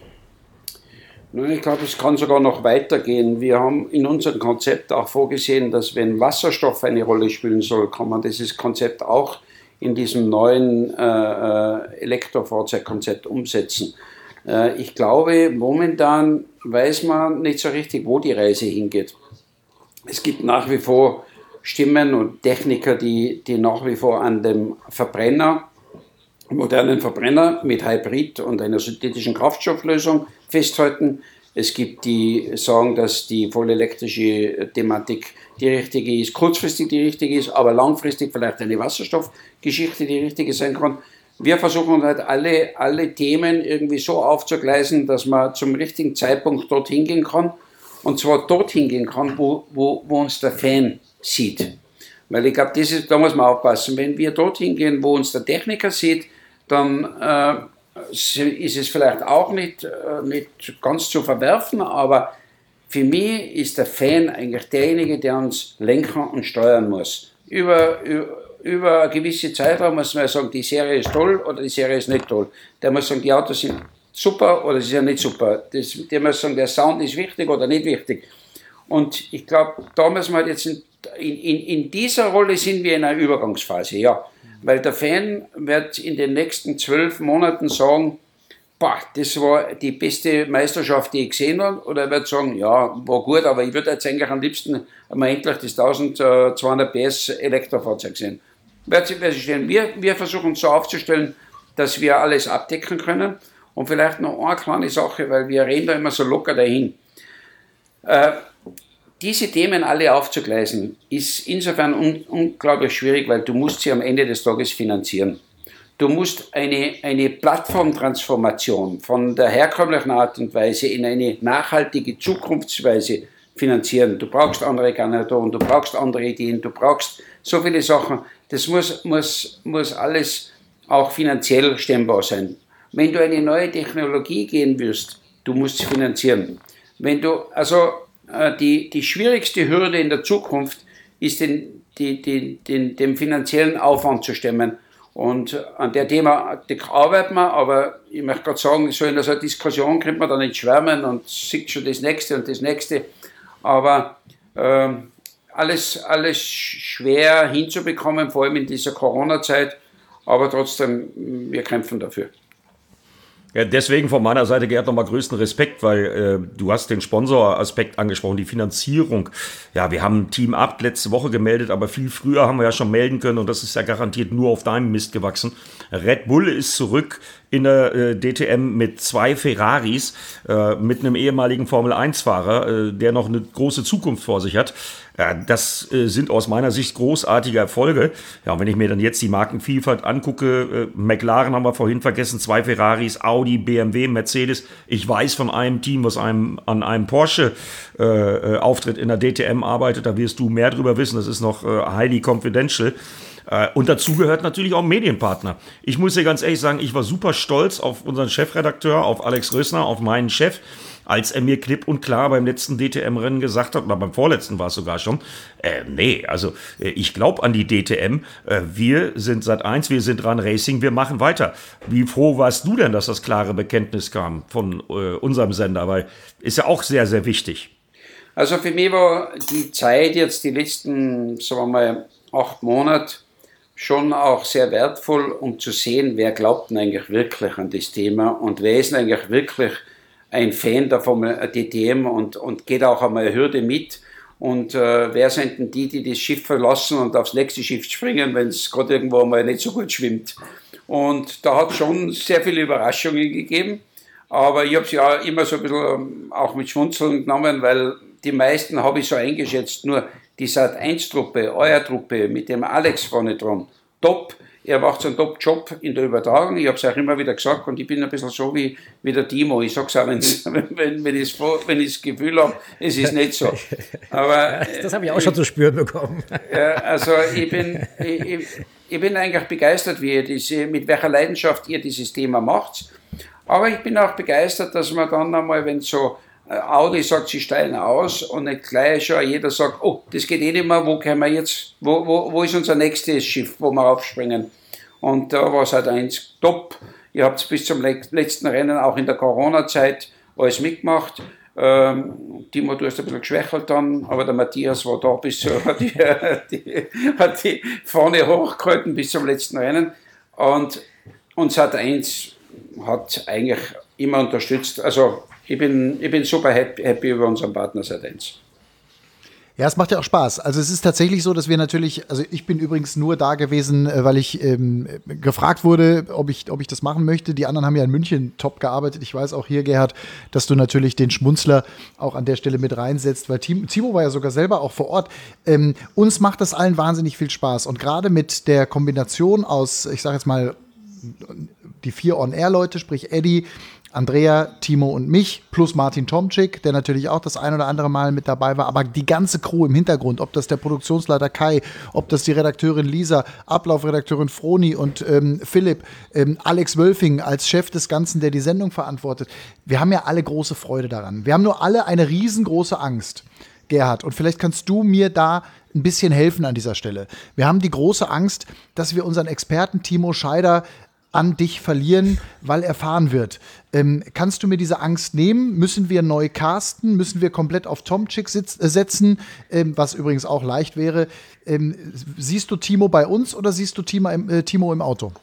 Ich glaube, es kann sogar noch weitergehen. Wir haben in unserem Konzept auch vorgesehen, dass wenn Wasserstoff eine Rolle spielen soll, kann man dieses Konzept auch in diesem neuen äh, Elektrofahrzeugkonzept umsetzen. Äh, ich glaube, momentan weiß man nicht so richtig, wo die Reise hingeht. Es gibt nach wie vor Stimmen und Techniker, die, die nach wie vor an dem Verbrenner, modernen Verbrenner mit Hybrid und einer synthetischen Kraftstofflösung festhalten. Es gibt die sagen, dass die vollelektrische Thematik die richtige ist, kurzfristig die richtige ist, aber langfristig vielleicht eine Wasserstoffgeschichte die richtige sein kann. Wir versuchen halt alle, alle Themen irgendwie so aufzugleisen, dass man zum richtigen Zeitpunkt dorthin gehen kann, und zwar dorthin gehen kann, wo, wo, wo uns der Fan sieht. Weil ich glaube, das ist, da muss man aufpassen. Wenn wir dorthin gehen, wo uns der Techniker sieht, dann äh, ist es vielleicht auch nicht, äh, nicht ganz zu verwerfen, aber für mich ist der Fan eigentlich derjenige, der uns lenken und steuern muss. Über, über, über eine gewisse Zeitraum muss man sagen, die Serie ist toll oder die Serie ist nicht toll. Der muss sagen, die Autos sind super oder sie sind nicht super. Das, der muss sagen, der Sound ist wichtig oder nicht wichtig. Und ich glaube, da müssen wir halt jetzt in, in, in dieser Rolle sind wir in einer Übergangsphase, ja. Weil der Fan wird in den nächsten zwölf Monaten sagen, boah, das war die beste Meisterschaft, die ich gesehen habe. Oder er wird sagen, ja, war gut, aber ich würde jetzt eigentlich am liebsten mal endlich das eintausendzweihundert P S Elektrofahrzeug sehen. wird sich, wird sich stellen. Wir, wir versuchen so aufzustellen, dass wir alles abdecken können. Und vielleicht noch eine kleine Sache, weil wir reden da immer so locker dahin. Äh, diese Themen alle aufzugleisen, ist insofern un- unglaublich schwierig, weil du musst sie am Ende des Tages finanzieren. Du musst eine, eine Plattformtransformation von der herkömmlichen Art und Weise in eine nachhaltige Zukunftsweise finanzieren. Du brauchst andere Generatoren, du brauchst andere Ideen, du brauchst so viele Sachen. Das muss, muss, muss alles auch finanziell stemmbar sein. Wenn du eine neue Technologie gehen wirst, du musst sie finanzieren. Wenn du, also die, die schwierigste Hürde in der Zukunft ist, den, die, die, den, den finanziellen Aufwand zu stemmen. Und an der Thema arbeiten wir, aber ich möchte gerade sagen, so in so einer Diskussion kriegt man da nicht schwärmen und sieht schon das Nächste und das Nächste. Aber äh, alles, alles schwer hinzubekommen, vor allem in dieser Corona-Zeit. Aber trotzdem, wir kämpfen dafür. Ja, deswegen von meiner Seite, Gerd, nochmal größten Respekt, weil äh, du hast den Sponsoraspekt angesprochen, die Finanzierung. Ja, wir haben Team Abt letzte Woche gemeldet, aber viel früher haben wir ja schon melden können und das ist ja garantiert nur auf deinem Mist gewachsen. Red Bull ist zurück in der äh, D T M mit zwei Ferraris, äh, mit einem ehemaligen Formel eins Fahrer, äh, der noch eine große Zukunft vor sich hat. Ja, das äh, sind aus meiner Sicht großartige Erfolge. Ja, und wenn ich mir dann jetzt die Markenvielfalt angucke, äh, McLaren haben wir vorhin vergessen, zwei Ferraris, Audi, B M W, Mercedes. Ich weiß von einem Team, was einem, an einem Porsche-Auftritt äh, in der D T M arbeitet, da wirst du mehr drüber wissen, das ist noch äh, highly confidential. Und dazu gehört natürlich auch ein Medienpartner. Ich muss dir ganz ehrlich sagen, ich war super stolz auf unseren Chefredakteur, auf Alex Rösner, auf meinen Chef, als er mir klipp und klar beim letzten D T M-Rennen gesagt hat, oder beim vorletzten war es sogar schon, äh, nee, also äh, ich glaube an die D T M, äh, wir sind Sat eins, wir sind dran Racing, wir machen weiter. Wie froh warst du denn, dass das klare Bekenntnis kam von äh, unserem Sender, weil ist ja auch sehr, sehr wichtig. Also für mich war die Zeit jetzt, die letzten, sagen wir mal, acht Monate, schon auch sehr wertvoll, um zu sehen, wer glaubt denn eigentlich wirklich an das Thema und wer ist denn eigentlich wirklich ein Fan der Formel D T M und, und geht auch einmal eine Hürde mit und äh, wer sind denn die, die das Schiff verlassen und aufs nächste Schiff springen, wenn es gerade irgendwo mal nicht so gut schwimmt. Und da hat es schon sehr viele Überraschungen gegeben, aber ich habe es ja immer so ein bisschen auch mit Schmunzeln genommen, weil die meisten habe ich so eingeschätzt, nur die Sat eins Truppe, euer Truppe, mit dem Alex vorne dran, top. Er macht so einen Top-Job in der Übertragung. Ich habe es auch immer wieder gesagt und ich bin ein bisschen so wie, wie der Timo. Ich sage es auch, wenn, wenn ich wenn das Gefühl habe, es ist nicht so. Aber, das das habe ich auch schon zu spüren bekommen. Ja, also ich bin, ich, ich bin eigentlich begeistert, wie ihr diese, mit welcher Leidenschaft ihr dieses Thema macht. Aber ich bin auch begeistert, dass man dann einmal, wenn so Audi sagt, sie steigen aus und nicht gleich schon jeder sagt, oh, das geht eh nicht mehr, wo können wir jetzt, wo, wo, wo ist unser nächstes Schiff, wo wir aufspringen? Und da war es halt eins top. Ihr habt bis zum letzten Rennen auch in der Corona-Zeit alles mitgemacht. Ähm, Timo, du hast ein bisschen geschwächelt dann, aber der Matthias war da bis zur, hat, die, die, hat die Fahne hochgehalten bis zum letzten Rennen. Und, und Sat eins hat eigentlich immer unterstützt. Also ich bin, ich bin super happy, happy über unseren Partner Sat eins. Ja, es macht ja auch Spaß. Also es ist tatsächlich so, dass wir natürlich, also ich bin übrigens nur da gewesen, weil ich ähm, gefragt wurde, ob ich, ob ich das machen möchte. Die anderen haben ja in München top gearbeitet. Ich weiß auch hier, Gerhard, dass du natürlich den Schmunzler auch an der Stelle mit reinsetzt, weil Timo, Timo war ja sogar selber auch vor Ort. Ähm, uns macht das allen wahnsinnig viel Spaß. Und gerade mit der Kombination aus, ich sage jetzt mal, die vier On-Air-Leute, sprich Eddie, Andrea, Timo und mich, plus Martin Tomczyk, der natürlich auch das ein oder andere Mal mit dabei war, aber die ganze Crew im Hintergrund, ob das der Produktionsleiter Kai, ob das die Redakteurin Lisa, Ablaufredakteurin Froni und ähm, Philipp, ähm, Alex Wölfing als Chef des Ganzen, der die Sendung verantwortet. Wir haben ja alle große Freude daran. Wir haben nur alle eine riesengroße Angst, Gerhard, und vielleicht kannst du mir da ein bisschen helfen an dieser Stelle. Wir haben die große Angst, dass wir unseren Experten Timo Scheider an dich verlieren, weil er fahren wird. Ähm, kannst du mir diese Angst nehmen? Müssen wir neu casten? Müssen wir komplett auf Tomczyk sitz, äh, setzen? Ähm, was übrigens auch leicht wäre. Ähm, siehst du Timo bei uns oder siehst du Timo im, äh, Timo im Auto?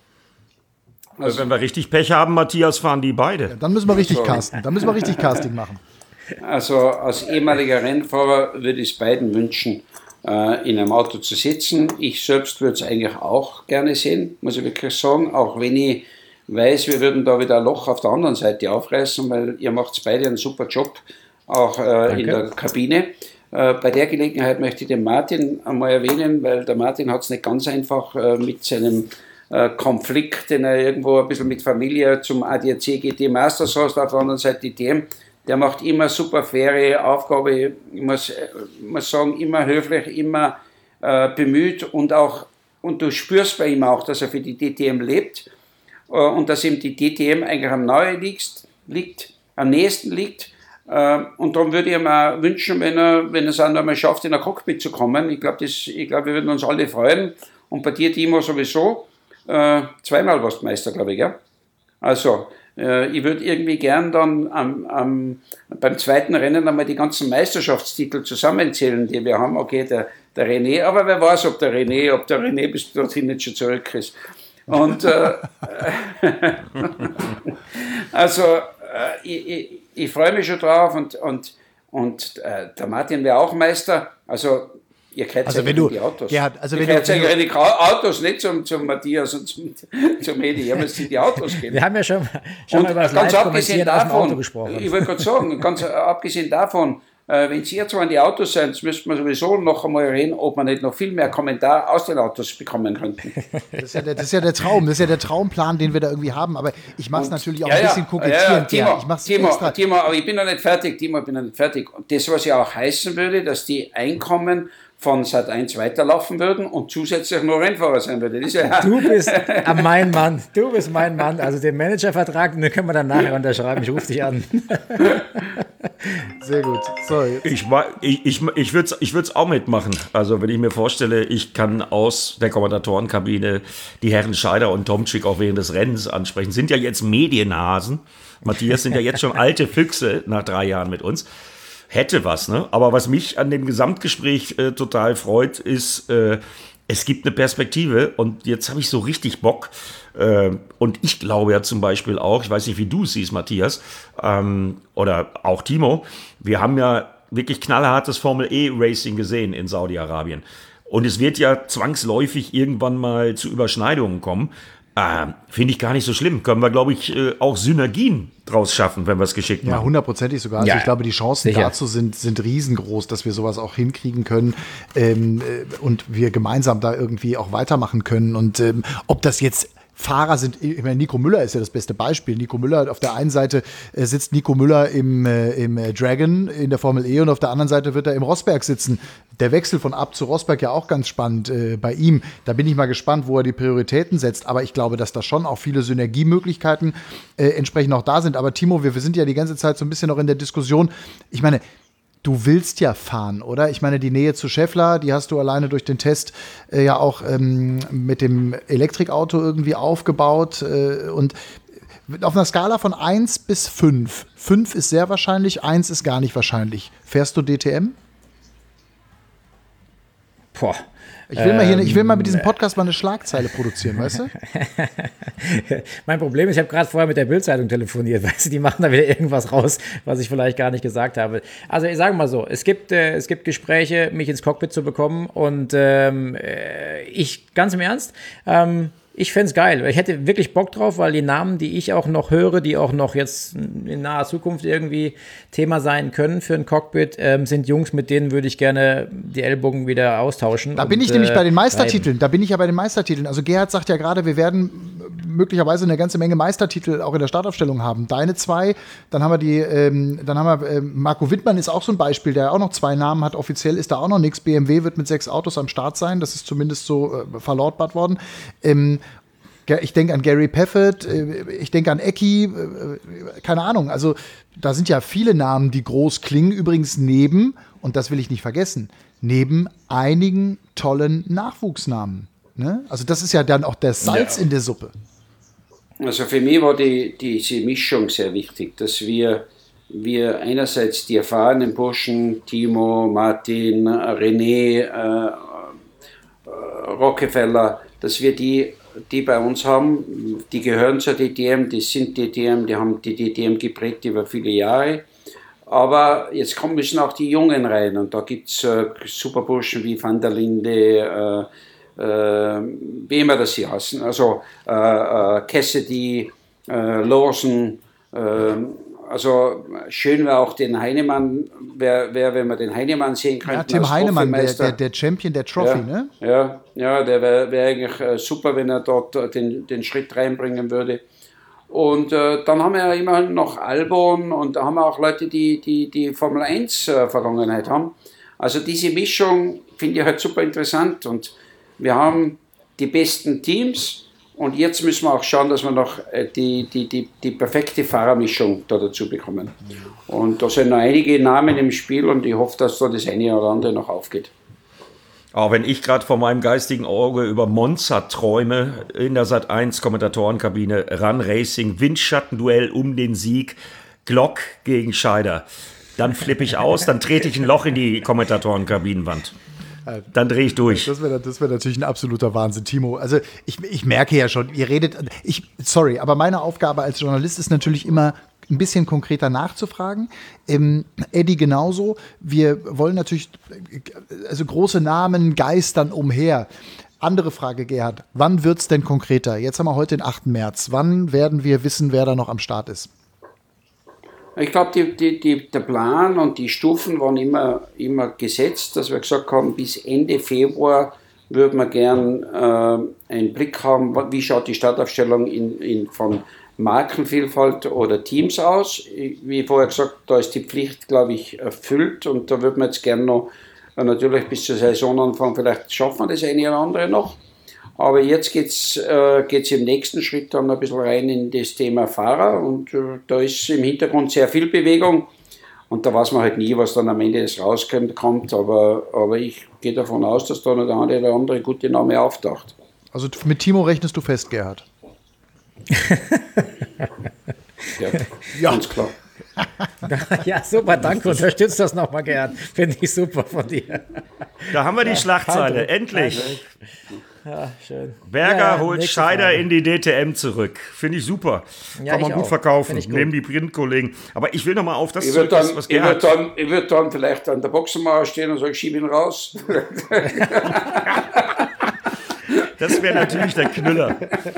Also, wenn wir richtig Pech haben, Matthias, fahren die beide. Ja, dann müssen wir richtig casten. Dann müssen wir richtig Casting machen. Also als ehemaliger Rennfahrer würde ich es beiden wünschen. äh, in einem Auto zu sitzen. Ich selbst würde es eigentlich auch gerne sehen, muss ich wirklich sagen, auch wenn ich weiß, wir würden da wieder ein Loch auf der anderen Seite aufreißen, weil ihr macht beide einen super Job, auch äh, in der Kabine. Äh, bei der Gelegenheit möchte ich den Martin einmal erwähnen, weil der Martin hat es nicht ganz einfach äh, mit seinem äh, Konflikt, den er irgendwo ein bisschen mit Familie zum A D A C G T Masters hat, auf der anderen Seite die T M. Der macht immer super faire Aufgabe, ich muss, muss sagen, immer höflich, immer äh, bemüht und auch, und du spürst bei ihm auch, dass er für die D T M lebt. Und dass ihm die D T M eigentlich am nahe liegt, liegt, am nächsten liegt. Und darum würde ich ihm auch wünschen, wenn er, wenn er es auch noch einmal schafft, in ein Cockpit zu kommen. Ich glaube, ich glaub, wir würden uns alle freuen. Und bei dir, Timo, sowieso. Äh, zweimal warst du Meister, glaube ich, ja? Also, äh, ich würde irgendwie gern dann am, am, beim zweiten Rennen einmal die ganzen Meisterschaftstitel zusammenzählen, die wir haben. Okay, der, der René, aber wer weiß, ob der René, ob der René bis dorthin nicht schon zurück ist. Und äh, also äh, ich, ich, ich freue mich schon drauf und, und, und äh, der Martin wäre auch Meister. Also ihr kennt also ja die Autos. Gerhard, also ihr wenn kennt ja die Autos, nicht zum, zum Matthias und zum, zum Edi, ihr müsst die Autos gehen. Wir haben ja schon, schon mal über das ganz Live-Kommentieren abgesehen aus dem Auto davon, gesprochen. Ich wollte gerade sagen, ganz abgesehen davon, Äh, wenn Sie jetzt so an die Autos sind, müssten wir sowieso noch einmal reden, ob wir nicht noch viel mehr Kommentar aus den Autos bekommen könnten. Das ist ja der, das ist ja der Traum, das ist ja der Traumplan, den wir da irgendwie haben. Aber ich mache es natürlich auch ja, ein bisschen ja, kokettierend. ja, ja, Timo, ich mach's Timo, extra. Timo, aber ich bin noch nicht fertig, Timo, ich bin noch nicht fertig. Und das, was ja auch heißen würde, dass die Einkommen von Sat eins weiterlaufen würden und zusätzlich nur Rennfahrer sein würde. Das ist ja Du bist äh, mein Mann, du bist mein Mann. Also den Managervertrag, den können wir dann nachher unterschreiben. Ich rufe dich an. Sehr gut. So, Ich, ich, ich, ich würde es ich würd's auch mitmachen. Also wenn ich mir vorstelle, ich kann aus der Kommentatorenkabine die Herren Scheider und Tomczyk auch während des Rennens ansprechen. Sind ja jetzt Medienhasen. Matthias sind ja jetzt schon alte Füchse nach drei Jahren mit uns. Hätte was, ne? Aber was mich an dem Gesamtgespräch äh, total freut, ist, äh, es gibt eine Perspektive und jetzt habe ich so richtig Bock. Äh, und ich glaube ja zum Beispiel auch, ich weiß nicht, wie du es siehst, Matthias, ähm, oder auch Timo, wir haben ja wirklich knallhartes Formel-E-Racing gesehen in Saudi-Arabien. Und es wird ja zwangsläufig irgendwann mal zu Überschneidungen kommen. Äh, Finde ich gar nicht so schlimm. Können wir, glaube ich, äh, auch Synergien draus schaffen, wenn wir es geschickt machen. Ja, hundertprozentig sogar. Also Ja, ich glaube, die Chancen sicher. dazu sind, sind riesengroß, dass wir sowas auch hinkriegen können ähm, äh, und wir gemeinsam da irgendwie auch weitermachen können. Und ähm, ob das jetzt Fahrer sind, ich meine, Nico Müller ist ja das beste Beispiel. Nico Müller, auf der einen Seite äh, sitzt Nico Müller im, äh, im äh, Dragon in der Formel E und auf der anderen Seite wird er im Rosberg sitzen. Der Wechsel von Abt zu Rosberg ja auch ganz spannend äh, bei ihm. Da bin ich mal gespannt, wo er die Prioritäten setzt. Aber ich glaube, dass da schon auch viele Synergiemöglichkeiten äh, entsprechend auch da sind. Aber Timo, wir, wir sind ja die ganze Zeit so ein bisschen noch in der Diskussion. Ich meine, du willst ja fahren, oder? Ich meine, die Nähe zu Scheffler, die hast du alleine durch den Test äh, ja auch ähm, mit dem Elektrikauto irgendwie aufgebaut. Äh, und auf einer Skala von eins bis fünf. fünf ist sehr wahrscheinlich, eins ist gar nicht wahrscheinlich. Fährst du D T M? Boah. Ich will, mal hier, ich will mal mit diesem Podcast mal eine Schlagzeile produzieren, weißt du? Mein Problem ist, ich habe gerade vorher mit der Bild-Zeitung telefoniert, weißt du, die machen da wieder irgendwas raus, was ich vielleicht gar nicht gesagt habe. Also ich sage mal so, es gibt, äh, es gibt Gespräche, mich ins Cockpit zu bekommen und ähm, äh, ich, ganz im Ernst, ähm, ich fände es geil. Ich hätte wirklich Bock drauf, weil die Namen, die ich auch noch höre, die auch noch jetzt in naher Zukunft irgendwie Thema sein können für ein Cockpit, ähm, sind Jungs, mit denen würde ich gerne die Ellbogen wieder austauschen. Da bin und, ich nämlich äh, bei den Meistertiteln. Da bin ich ja bei den Meistertiteln. Also Gerhard sagt ja gerade, wir werden möglicherweise eine ganze Menge Meistertitel auch in der Startaufstellung haben. Deine zwei, dann haben wir die, ähm, dann haben wir ähm, Marco Wittmann ist auch so ein Beispiel, der auch noch zwei Namen hat. Offiziell ist da auch noch nichts. B M W wird mit sechs Autos am Start sein. Das ist zumindest so äh, verlautbart worden. Ähm, Ich denke an Gary Paffett, ich denke an Ecki, keine Ahnung. Also da sind ja viele Namen, die groß klingen. Übrigens neben, und das will ich nicht vergessen, neben einigen tollen Nachwuchsnamen. Ne? Also das ist ja dann auch der Salz ja. in der Suppe. Also für mich war die, diese Mischung sehr wichtig, dass wir, wir einerseits die erfahrenen Burschen, Timo, Martin, René, äh, Rockefeller, dass wir die die bei uns haben, die gehören zur D T M, die sind D T M, die haben die D T M geprägt über viele Jahre. Aber jetzt kommen, müssen auch die Jungen rein und da gibt es äh, Superburschen wie Van der Linde, äh, äh, wie immer das sie heißen, also äh, äh, Cassidy, äh, Lawson, äh, also schön wäre auch den Heinemann, wär, wär, wenn wir den Heinemann sehen könnten. Ja, Tim Heinemann, der, der, der Champion der Trophy, ja, ne? Ja, ja, der wäre wär eigentlich äh, super, wenn er dort äh, den, den Schritt reinbringen würde. Und äh, dann haben wir ja immerhin noch Albon und da haben wir auch Leute, die die, die Formel eins äh, Vergangenheit haben. Also diese Mischung finde ich halt super interessant und wir haben die besten Teams und jetzt müssen wir auch schauen, dass wir noch äh, die, die, die, die perfekte Fahrermischung da dazu bekommen. Und da sind noch einige Namen im Spiel und ich hoffe, dass da das eine oder andere noch aufgeht. Auch wenn ich gerade vor meinem geistigen Auge über Monza träume, in der Sat eins Kommentatorenkabine, Run Racing, Windschattenduell um den Sieg, Glock gegen Scheider. Dann flippe ich aus, dann trete ich ein Loch in die Kommentatorenkabinenwand. Dann drehe ich durch. Das wäre das wär natürlich ein absoluter Wahnsinn, Timo. Also ich, ich merke ja schon, ihr redet, ich, sorry, aber meine Aufgabe als Journalist ist natürlich immer, ein bisschen konkreter nachzufragen. Ähm, Eddie genauso. Wir wollen natürlich, also große Namen geistern umher. Andere Frage, Gerhard. Wann wird es denn konkreter? Jetzt haben wir heute den achten März. Wann werden wir wissen, wer da noch am Start ist? Ich glaube, die, die, die, der Plan und die Stufen waren immer, immer gesetzt, dass wir gesagt haben, bis Ende Februar würden wir gern äh, einen Blick haben, wie schaut die Startaufstellung in, in, von Markenvielfalt oder Teams aus. Wie vorher gesagt, da ist die Pflicht, glaube ich, erfüllt und da würden wir jetzt gerne noch, äh, natürlich bis zur Saisonanfang, vielleicht schaffen wir das eine oder andere noch. Aber jetzt geht es äh, geht's im nächsten Schritt dann ein bisschen rein in das Thema Fahrer und äh, da ist im Hintergrund sehr viel Bewegung und da weiß man halt nie, was dann am Ende des rauskommt, kommt, aber, aber ich gehe davon aus, dass da noch der eine oder andere gute Name auftaucht. Also mit Timo rechnest du fest, Gerhard? ja, ja, ganz klar. Ja, super, danke. Unterstützt das nochmal, Gerhard. Finde ich super von dir. Da haben wir die ja, Schlagzeile, Hand endlich. Hand ja, schön. Berger ja, holt Scheider Frage. in die D T M zurück. Finde ich super. Ja, Kann man gut auch. verkaufen, gut. nehmen die Printkollegen. Aber ich will noch mal auf das ich zurück, dann, was ich würde dann, ich würd dann vielleicht an der Boxenmauer stehen und sagen, schieb ihn raus. Das wäre natürlich der Knüller.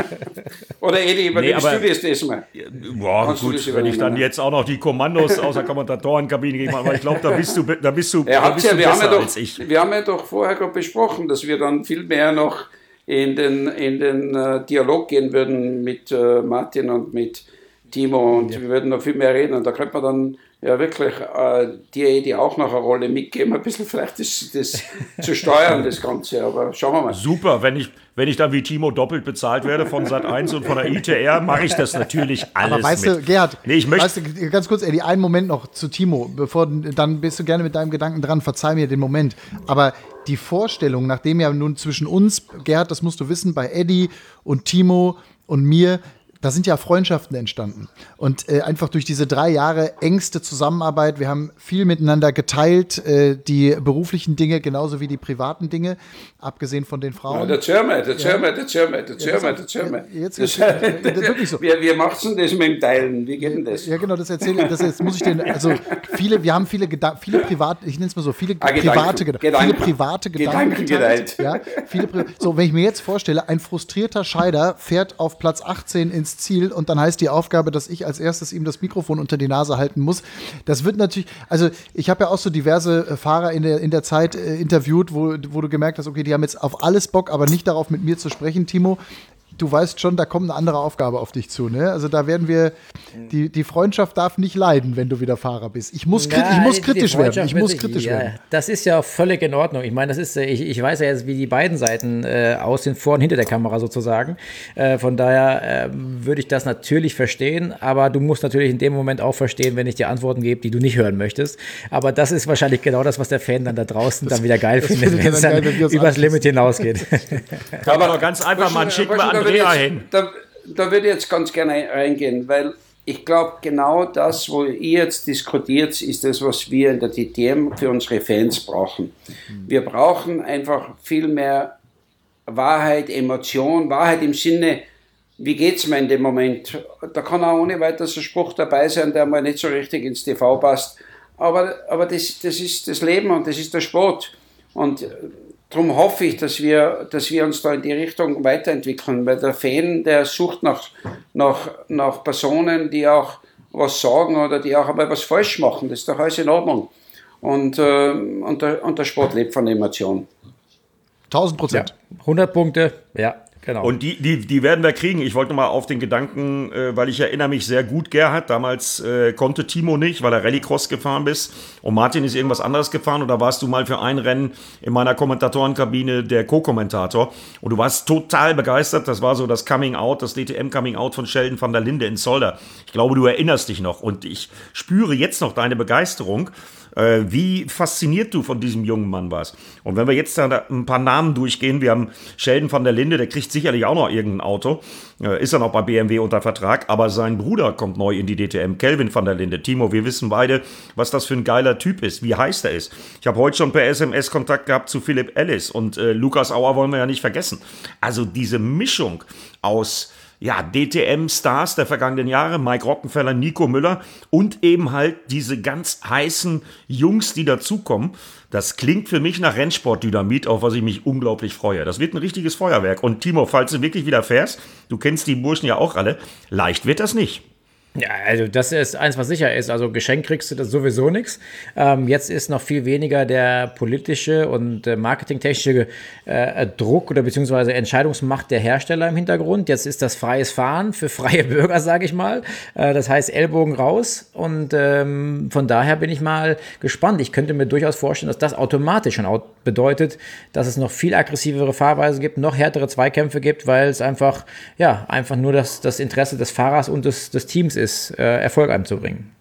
Oder Edi, übernimmst nee, du das diesmal? Boah, Kannst gut, wenn ich dann jetzt auch noch die Kommandos aus der Kommentatorenkabine gebe, aber ich glaube, da bist du, da bist du, ja, da bist ja, du wir besser haben ja doch, als ich. Wir haben ja doch vorher gerade besprochen, dass wir dann viel mehr noch in den, in den uh, Dialog gehen würden mit uh, Martin und mit Timo und ja. wir würden noch viel mehr reden und da könnte man dann ja wirklich äh, die, die auch noch eine Rolle mitgeben, ein bisschen vielleicht das, das zu steuern, das Ganze, aber schauen wir mal. Super, wenn ich, wenn ich dann wie Timo doppelt bezahlt werde von Sat eins und von der I T R, mache ich das natürlich alles aber weißt mit. du, Gerhard, nee, ich möchte weißt du, ganz kurz, Eddie, einen Moment noch zu Timo, bevor, dann bist du gerne mit deinem Gedanken dran, verzeih mir den Moment, aber die Vorstellung, nachdem ja nun zwischen uns, Gerhard, das musst du wissen, bei Eddie und Timo und mir, da sind ja Freundschaften entstanden. Und äh, einfach durch diese drei Jahre engste Zusammenarbeit, wir haben viel miteinander geteilt, äh, die beruflichen Dinge genauso wie die privaten Dinge, abgesehen von den Frauen. Ja, der Zürmer, der Zürmer, der Zürmer, der Zürmer, der Zürmer. Jetzt ist das wirklich so. Wie, wie macht denn das mit dem Teilen? Wie geht denn das? Ja, genau, das erzähle ich. Das jetzt muss ich dir, also viele, wir haben viele Gedanken, viele private, ich nenne es mal so, viele ah, private Gedanken, Gedanken, viele private Gedanken, Gedanken geteilt. Ja, viele Pri so, wenn ich mir jetzt vorstelle, ein frustrierter Scheider fährt auf Platz achtzehn ins Ziel und dann heißt die Aufgabe, dass ich als erstes ihm das Mikrofon unter die Nase halten muss. Das wird natürlich, also ich habe ja auch so diverse äh, Fahrer in der, in der Zeit äh, interviewt, wo, wo du gemerkt hast, okay, die haben jetzt auf alles Bock, aber nicht darauf, mit mir zu sprechen, Timo. Du weißt schon, da kommt eine andere Aufgabe auf dich zu, ne? Also da werden wir, die, die Freundschaft darf nicht leiden, wenn du wieder Fahrer bist. Ich muss, ja, ich muss kritisch werden. Ich muss kritisch ja, werden. Das ist ja völlig in Ordnung. Ich meine, das ist, ich, ich weiß ja jetzt, wie die beiden Seiten äh, aussehen, vor und hinter der Kamera sozusagen. Äh, von daher äh, würde ich das natürlich verstehen, aber du musst natürlich in dem Moment auch verstehen, wenn ich dir Antworten gebe, die du nicht hören möchtest. Aber das ist wahrscheinlich genau das, was der Fan dann da draußen das, dann wieder geil findet, wenn es dann, dann übers anschließen. Limit hinausgeht. Kann man doch ganz einfach mal schicken wir Andrea jetzt, hin. Da, da würde ich jetzt ganz gerne reingehen, weil ich glaube, genau das, wo ihr jetzt diskutiert, ist das, was wir in der D T M für unsere Fans brauchen. Wir brauchen einfach viel mehr Wahrheit, Emotion, Wahrheit im Sinne, wie geht's mir in dem Moment? Da kann auch ohne weiteres ein Spruch dabei sein, der mal nicht so richtig ins T V passt, aber, aber das, das ist das Leben und das ist der Sport. Und darum hoffe ich, dass wir, dass wir uns da in die Richtung weiterentwickeln, weil der Fan, der sucht nach, nach, nach Personen, die auch was sagen oder die auch einmal was falsch machen. Das ist doch alles in Ordnung. Und, äh, und, der, und der Sport lebt von Emotionen. tausend Prozent. Ja, hundert Punkte, ja. Genau. Und die, die, die werden wir kriegen. Ich wollte noch mal auf den Gedanken, äh, weil ich erinnere mich sehr gut, Gerhard, damals äh, konnte Timo nicht, weil er Rallycross gefahren bist und Martin ist irgendwas anderes gefahren oder warst du mal für ein Rennen in meiner Kommentatorenkabine der Co-Kommentator und du warst total begeistert. Das war so das Coming Out, das D T M Coming Out von Sheldon van der Linde in Zolder. Ich glaube, du erinnerst dich noch und ich spüre jetzt noch deine Begeisterung. Äh, wie fasziniert du von diesem jungen Mann warst. Und wenn wir jetzt da ein paar Namen durchgehen, wir haben Sheldon van der Linde, der kriegt sicherlich auch noch irgendein Auto, äh, ist er noch bei B M W unter Vertrag, aber sein Bruder kommt neu in die D T M, Kelvin van der Linde. Timo, wir wissen beide, was das für ein geiler Typ ist, wie heiß er ist. Ich habe heute schon per S M S Kontakt gehabt zu Philipp Ellis und äh, Lukas Auer wollen wir ja nicht vergessen. Also diese Mischung aus ja, D T M-Stars der vergangenen Jahre, Mike Rockenfeller, Nico Müller und eben halt diese ganz heißen Jungs, die dazukommen. Das klingt für mich nach Rennsportdynamit, auf was ich mich unglaublich freue. Das wird ein richtiges Feuerwerk. Und Timo, falls du wirklich wieder fährst, du kennst die Burschen ja auch alle, leicht wird das nicht. Ja, also das ist eins, was sicher ist. Also geschenkt kriegst du das sowieso nichts. Ähm, jetzt ist noch viel weniger der politische und äh, marketingtechnische äh, Druck oder beziehungsweise Entscheidungsmacht der Hersteller im Hintergrund. Jetzt ist das freies Fahren für freie Bürger, sage ich mal. Äh, das heißt Ellbogen raus und ähm, von daher bin ich mal gespannt. Ich könnte mir durchaus vorstellen, dass das automatisch schon bedeutet, dass es noch viel aggressivere Fahrweisen gibt, noch härtere Zweikämpfe gibt, weil es einfach, ja, einfach nur das, das Interesse des Fahrers und des, des Teams ist. ist, äh, Erfolg einzubringen.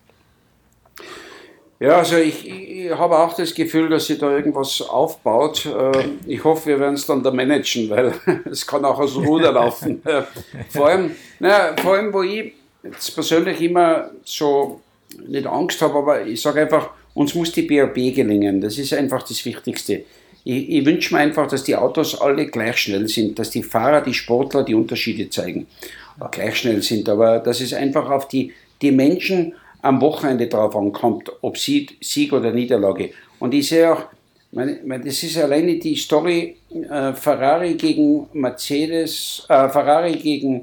Ja, also ich, ich habe auch das Gefühl, dass sich da irgendwas aufbaut. Äh, ich hoffe, wir werden es dann da managen, weil es kann auch aus dem Ruder laufen. Äh, vor allem, naja, vor allem, wo ich jetzt persönlich immer so nicht Angst habe, aber ich sage einfach, uns muss die B R B gelingen. Das ist einfach das Wichtigste. Ich, ich wünsche mir einfach, dass die Autos alle gleich schnell sind, dass die Fahrer, die Sportler die Unterschiede zeigen. Gleich schnell sind, aber dass es einfach auf die, die Menschen am Wochenende drauf ankommt, ob Sieg, Sieg oder Niederlage. Und ich sehe auch, meine, meine, das ist alleine die Story äh, Ferrari gegen Mercedes, äh, Ferrari gegen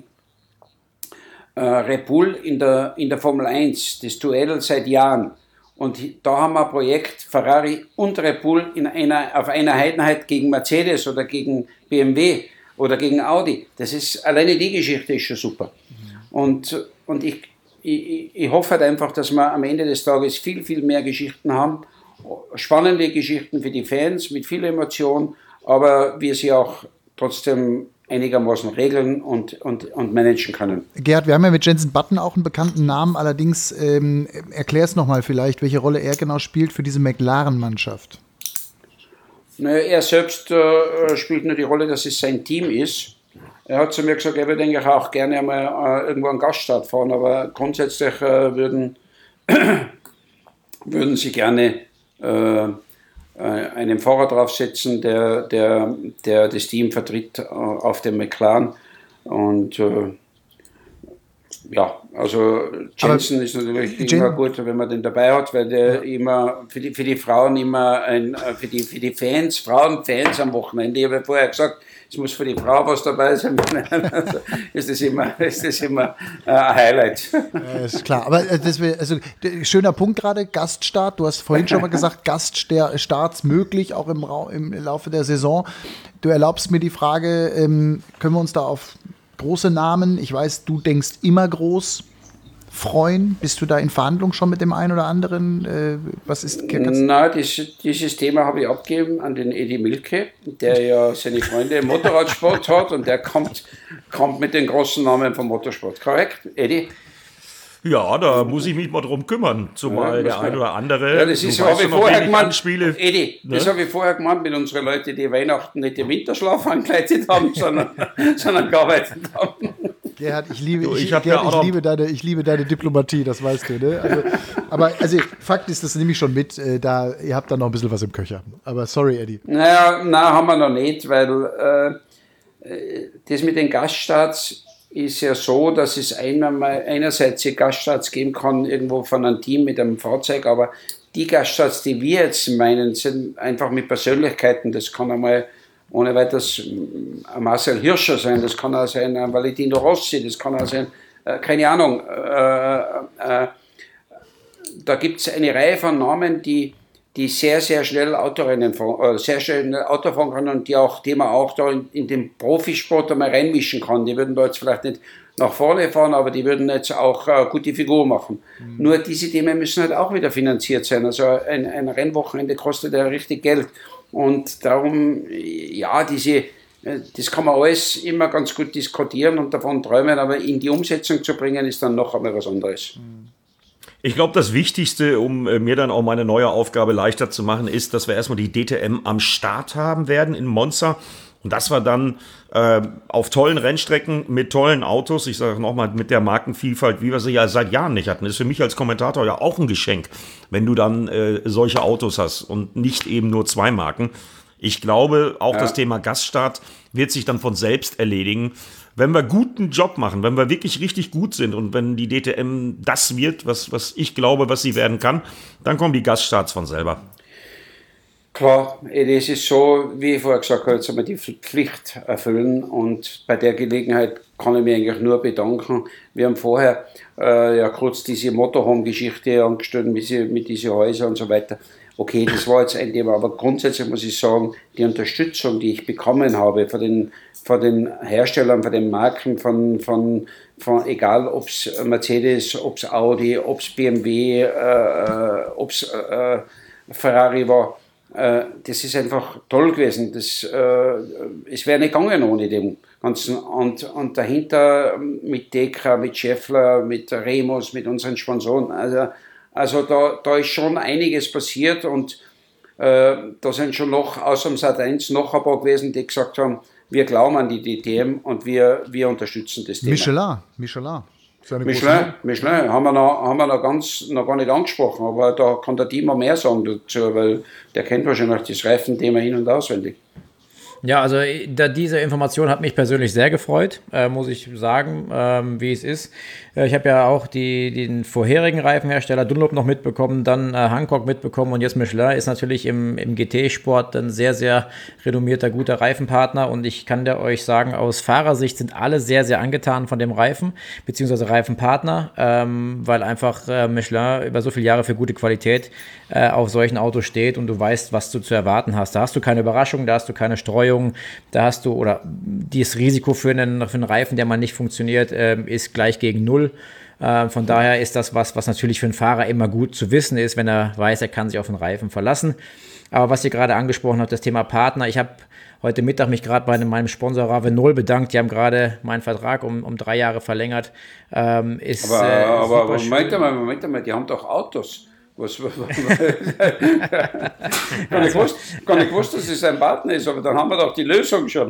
äh, Red Bull in der, in der Formel eins, das Duell seit Jahren. Und da haben wir ein Projekt Ferrari und Red Bull in einer, auf einer Einheit gegen Mercedes oder gegen B M W. Oder gegen Audi. Das ist, alleine die Geschichte ist schon super. Und, und ich, ich, ich hoffe halt einfach, dass wir am Ende des Tages viel, viel mehr Geschichten haben. Spannende Geschichten für die Fans mit viel Emotion, aber wir sie auch trotzdem einigermaßen regeln und, und, und managen können. Gerhard, wir haben ja mit Jenson Button auch einen bekannten Namen, allerdings ähm, erklär es nochmal vielleicht, welche Rolle er genau spielt für diese McLaren-Mannschaft. Er selbst äh, spielt nur die Rolle, dass es sein Team ist. Er hat zu mir gesagt, er würde eigentlich auch gerne einmal äh, irgendwo einen Gaststart fahren, aber grundsätzlich äh, würden, würden sie gerne äh, einen Fahrer draufsetzen, der, der, der das Team vertritt äh, auf dem McLaren. Und äh, ja, also Jenson ist natürlich Jen- immer gut, wenn man den dabei hat, weil der ja. immer für die, für die Frauen immer ein, für die, für die Fans, Frauenfans am Wochenende, ich habe ja vorher gesagt, es muss für die Frau was dabei sein, also ist das immer, ist das immer äh, ein Highlight. Ja, ist klar, aber das wär, also schöner Punkt gerade, Gaststart, du hast vorhin schon mal gesagt, Gaststarts möglich, auch im, Ra- im Laufe der Saison. Du erlaubst mir die Frage, ähm, können wir uns da auf große Namen, ich weiß, du denkst immer groß, freuen? Bist du da in Verhandlung schon mit dem einen oder anderen? Äh, was ist? Nein, das, dieses Thema habe ich abgegeben an den Eddie Milke, der ja seine Freunde im Motorradsport hat und der kommt, kommt mit den großen Namen vom Motorsport. Korrekt, Eddie? Ja, da muss ich mich mal drum kümmern, zumal ja, der ein oder andere. Ja, das ist, habe ich vorher gemeint, Eddie, ne? das habe ich vorher gemeint mit unseren Leuten, die Weihnachten nicht den Winterschlaf angekleidet haben, sondern, sondern gearbeitet haben. Gerhard, ich liebe, ich, ich, ich, Gerhard, ja ich, liebe deine, ich liebe deine Diplomatie, das weißt du, ne? Also, aber also, Fakt ist, das nehme ich schon mit, äh, da, ihr habt da noch ein bisschen was im Köcher. Aber sorry, Eddie. Naja, nein, haben wir noch nicht, weil äh, das mit den Gaststarts ist ja so, dass es einmal, einerseits Gaststarts geben kann, irgendwo von einem Team mit einem Fahrzeug, aber die Gaststarts, die wir jetzt meinen, sind einfach mit Persönlichkeiten. Das kann einmal ohne weiteres ein Marcel Hirscher sein, das kann auch sein ein Valentino Rossi, das kann auch sein, äh, keine Ahnung. Äh, äh, da gibt es eine Reihe von Namen, die, die sehr, sehr schnell Autorennen fahren, äh, sehr schnell Auto fahren können und die, auch, die man auch da in, in den Profisport einmal reinmischen kann. Die würden da jetzt vielleicht nicht nach vorne fahren, aber die würden jetzt auch äh, gute Figur machen. Mhm. Nur diese Themen müssen halt auch wieder finanziert sein. Also ein, ein Rennwochenende kostet ja richtig Geld. Und darum, ja, diese, das kann man alles immer ganz gut diskutieren und davon träumen, aber in die Umsetzung zu bringen, ist dann noch einmal was anderes. Ich glaube, das Wichtigste, um mir dann auch meine neue Aufgabe leichter zu machen, ist, dass wir erstmal die D T M am Start haben werden in Monza. Und das war dann äh, auf tollen Rennstrecken mit tollen Autos, ich sage nochmal, mit der Markenvielfalt, wie wir sie ja seit Jahren nicht hatten. Das ist für mich als Kommentator ja auch ein Geschenk, wenn du dann äh, solche Autos hast und nicht eben nur zwei Marken. Ich glaube, auch ja. das Thema Gaststart wird sich dann von selbst erledigen. Wenn wir guten Job machen, wenn wir wirklich richtig gut sind und wenn die D T M das wird, was, was ich glaube, was sie werden kann, dann kommen die Gaststarts von selber. Klar, es ist so, wie ich vorher gesagt habe, jetzt einmal die Pflicht erfüllen und bei der Gelegenheit kann ich mich eigentlich nur bedanken. Wir haben vorher äh, ja kurz diese Motorhome-Geschichte angestellt mit, mit diesen Häusern und so weiter. Okay, das war jetzt ein Thema, aber grundsätzlich muss ich sagen, die Unterstützung, die ich bekommen habe von den, von den Herstellern, von den Marken, von, von, von egal ob es Mercedes, ob es Audi, ob es B M W, äh, ob es äh, Ferrari war, das ist einfach toll gewesen. Das, äh, es wäre nicht gegangen ohne dem Ganzen. Und, und dahinter mit Dekra, mit Scheffler, mit Remus, mit unseren Sponsoren. Also, also da, da ist schon einiges passiert und äh, da sind schon noch, außer dem Sat eins, noch ein paar gewesen, die gesagt haben, wir glauben an die D T M und wir, wir unterstützen das Thema. Michelin, Michelin. Michelin, Michelin haben wir, noch, haben wir noch, ganz, noch gar nicht angesprochen, aber da kann der Timo mehr sagen dazu, weil der kennt wahrscheinlich das Reifenthema hin- und auswendig. Ja, also da, diese Information hat mich persönlich sehr gefreut, äh, muss ich sagen, ähm, wie es ist. Äh, ich habe ja auch die, den vorherigen Reifenhersteller Dunlop noch mitbekommen, dann äh, Hankook mitbekommen und jetzt Michelin ist natürlich im, im G T-Sport ein sehr, sehr renommierter, guter Reifenpartner und ich kann dir euch sagen, aus Fahrersicht sind alle sehr, sehr angetan von dem Reifen, beziehungsweise Reifenpartner, ähm, weil einfach äh, Michelin über so viele Jahre für gute Qualität äh, auf solchen Autos steht und du weißt, was du zu erwarten hast. Da hast du keine Überraschung, da hast du keine Streuung, da hast du, oder das Risiko für einen, für einen Reifen, der mal nicht funktioniert, äh, ist gleich gegen null. Äh, von daher ist das was, was natürlich für einen Fahrer immer gut zu wissen ist, wenn er weiß, er kann sich auf den Reifen verlassen. Aber was ihr gerade angesprochen habt, das Thema Partner, ich habe heute Mittag mich gerade bei meinem Sponsor Ravenol bedankt, die haben gerade meinen Vertrag um, um drei Jahre verlängert. Ähm, ist, aber äh, aber Moment einmal, Moment einmal, die haben doch Autos. Was, was, was, gar, nicht gewusst, gar nicht gewusst, dass es ein Partner ist, aber dann haben wir doch die Lösung schon.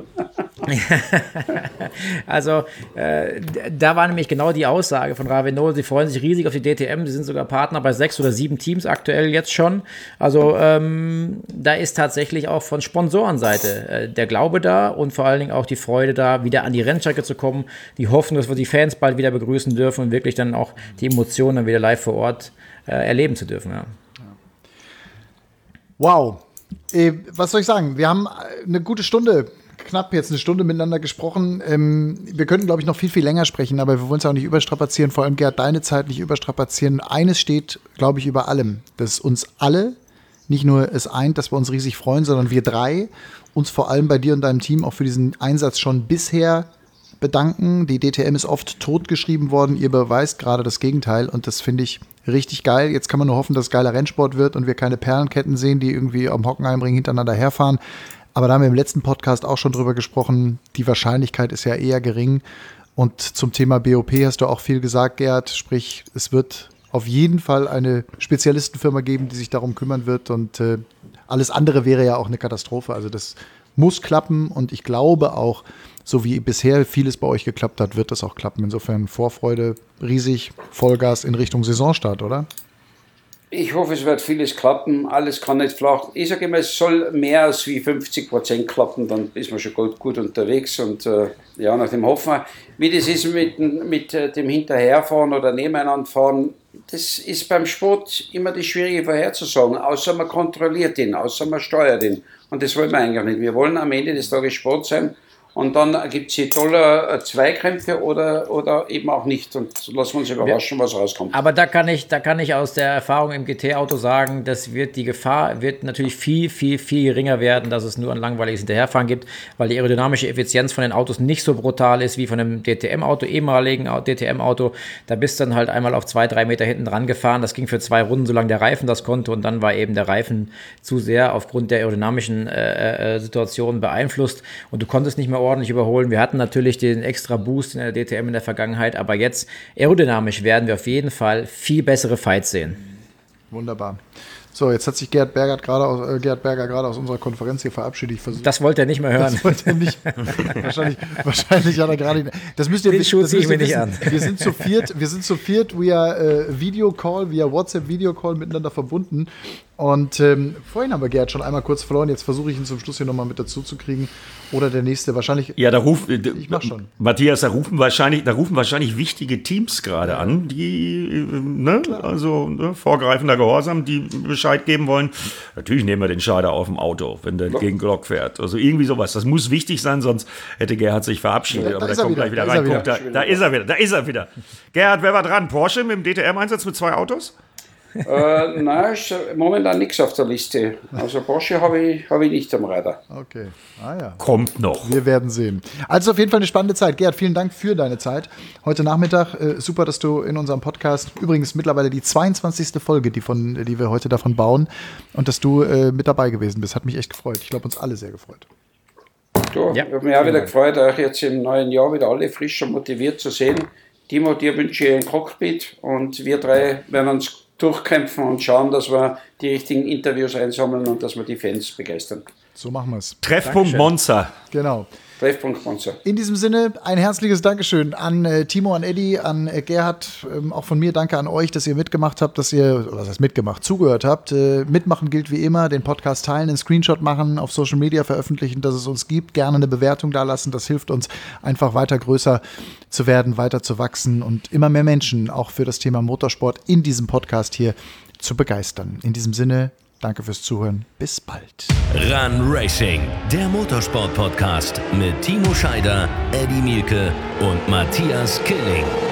Also, äh, da war nämlich genau die Aussage von Ravenol, sie freuen sich riesig auf die D T M, sie sind sogar Partner bei sechs oder sieben Teams aktuell jetzt schon. Also, ähm, da ist tatsächlich auch von Sponsorenseite äh, der Glaube da und vor allen Dingen auch die Freude da, wieder an die Rennstrecke zu kommen, die Hoffnung, dass wir die Fans bald wieder begrüßen dürfen und wirklich dann auch die Emotionen dann wieder live vor Ort erleben zu dürfen. Ja. Wow. Äh, was soll ich sagen? Wir haben eine gute Stunde, knapp jetzt eine Stunde miteinander gesprochen. Ähm, wir könnten, glaube ich, noch viel, viel länger sprechen, aber wir wollen es auch nicht überstrapazieren, vor allem, Gerd, deine Zeit nicht überstrapazieren. Eines steht, glaube ich, über allem, dass uns alle, nicht nur es eint, dass wir uns riesig freuen, sondern wir drei uns vor allem bei dir und deinem Team auch für diesen Einsatz schon bisher bedanken. Die D T M ist oft totgeschrieben worden. Ihr beweist gerade das Gegenteil und das finde ich richtig geil. Jetzt kann man nur hoffen, dass es geiler Rennsport wird und wir keine Perlenketten sehen, die irgendwie am Hockenheimring hintereinander herfahren. Aber da haben wir im letzten Podcast auch schon drüber gesprochen. Die Wahrscheinlichkeit ist ja eher gering. Und zum Thema B O P hast du auch viel gesagt, Gerd. Sprich, es wird auf jeden Fall eine Spezialistenfirma geben, die sich darum kümmern wird. Und äh, alles andere wäre ja auch eine Katastrophe. Also das muss klappen und ich glaube auch, so wie bisher vieles bei euch geklappt hat, wird das auch klappen. Insofern Vorfreude riesig, Vollgas in Richtung Saisonstart, oder? Ich hoffe, es wird vieles klappen. Alles kann nicht flach. Ich sage immer, es soll mehr als wie fünfzig Prozent klappen, dann ist man schon gut, gut unterwegs. Und äh, ja, nach dem hoffen wir, wie das ist mit, mit äh, dem Hinterherfahren oder Nebeneinanderfahren, das ist beim Sport immer das Schwierige vorherzusagen, außer man kontrolliert ihn, außer man steuert ihn. Und das wollen wir eigentlich nicht. Wir wollen am Ende des Tages Sport sein. Und dann gibt es hier tolle Zweikämpfe oder, oder eben auch nicht. Und lassen wir uns überraschen, was rauskommt. Aber da kann ich, da kann ich aus der Erfahrung im G T-Auto sagen, das wird, die Gefahr wird natürlich viel, viel, viel geringer werden, dass es nur ein langweiliges Hinterherfahren gibt, weil die aerodynamische Effizienz von den Autos nicht so brutal ist wie von einem D T M-Auto, ehemaligen D T M-Auto. Da bist du dann halt einmal auf zwei, drei Meter hinten dran gefahren. Das ging für zwei Runden, solange der Reifen das konnte. Und dann war eben der Reifen zu sehr aufgrund der aerodynamischen äh, äh, Situation beeinflusst. Und du konntest nicht mehr ordentlich überholen. Wir hatten natürlich den extra Boost in der D T M in der Vergangenheit, aber jetzt aerodynamisch werden wir auf jeden Fall viel bessere Fights sehen. Wunderbar. So, jetzt hat sich Gerhard Berger gerade aus, äh, Gerhard Berger gerade aus unserer Konferenz hier verabschiedet. Ich das wollte er nicht mehr hören. Das wollte er nicht. wahrscheinlich, wahrscheinlich hat er gerade. Das müsst ihr Den Schuh ziehe ich mir nicht wissen. an. Wir sind zu viert, wir sind zu viert via äh, Videocall, via WhatsApp-Videocall miteinander verbunden. Und ähm, vorhin haben wir Gerhard schon einmal kurz verloren. Jetzt versuche ich ihn zum Schluss hier nochmal mit dazu zu kriegen. Oder der nächste wahrscheinlich. Ja, da ruft. Ich mach schon. Matthias, da rufen wahrscheinlich, da rufen wahrscheinlich wichtige Teams gerade an, die, ne, also ne, vorgreifender Gehorsam, die Bescheid geben wollen. Natürlich nehmen wir den Scheider auf dem Auto, wenn der gegen Glock fährt. Also irgendwie sowas. Das muss wichtig sein, sonst hätte Gerhard sich verabschiedet. Ja, aber da der kommt wieder, gleich wieder da rein. ist Guck, da, da ist er wieder. Da ist er wieder. Gerhard, wer war dran? Porsche mit dem D T M-Einsatz mit zwei Autos? äh, nein, ist momentan nichts auf der Liste. Also Porsche habe ich, hab ich nicht am Radar. Okay, ah ja. Kommt noch. Wir werden sehen. Also auf jeden Fall eine spannende Zeit. Gerhard, vielen Dank für deine Zeit. Heute Nachmittag, äh, super, dass du in unserem Podcast, übrigens mittlerweile die zweiundzwanzigste Folge, die, von, die wir heute davon bauen, und dass du äh, mit dabei gewesen bist. Hat mich echt gefreut. Ich glaube, uns alle sehr gefreut. Du, Ja. Ich habe mich auch wieder gefreut, euch jetzt im neuen Jahr wieder alle frisch und motiviert zu sehen. Timo, dir wünsche ich ein Cockpit und wir drei werden uns durchkämpfen und schauen, dass wir die richtigen Interviews einsammeln und dass wir die Fans begeistern. So machen wir es. Treffpunkt Monza. Genau. Treffpunkt Monza. In diesem Sinne ein herzliches Dankeschön an äh, Timo, an Eddie, an äh, Gerhard, ähm, auch von mir danke an euch, dass ihr mitgemacht habt, dass ihr, oder was heißt mitgemacht, zugehört habt. Äh, mitmachen gilt wie immer, den Podcast teilen, einen Screenshot machen, auf Social Media veröffentlichen, dass es uns gibt, gerne eine Bewertung dalassen, das hilft uns einfach weiter größer zu werden, weiter zu wachsen und immer mehr Menschen auch für das Thema Motorsport in diesem Podcast hier zu begeistern. In diesem Sinne, danke fürs Zuhören. Bis bald. Run Racing, der Motorsport-Podcast mit Timo Scheider, Eddie Mielke und Matthias Killing.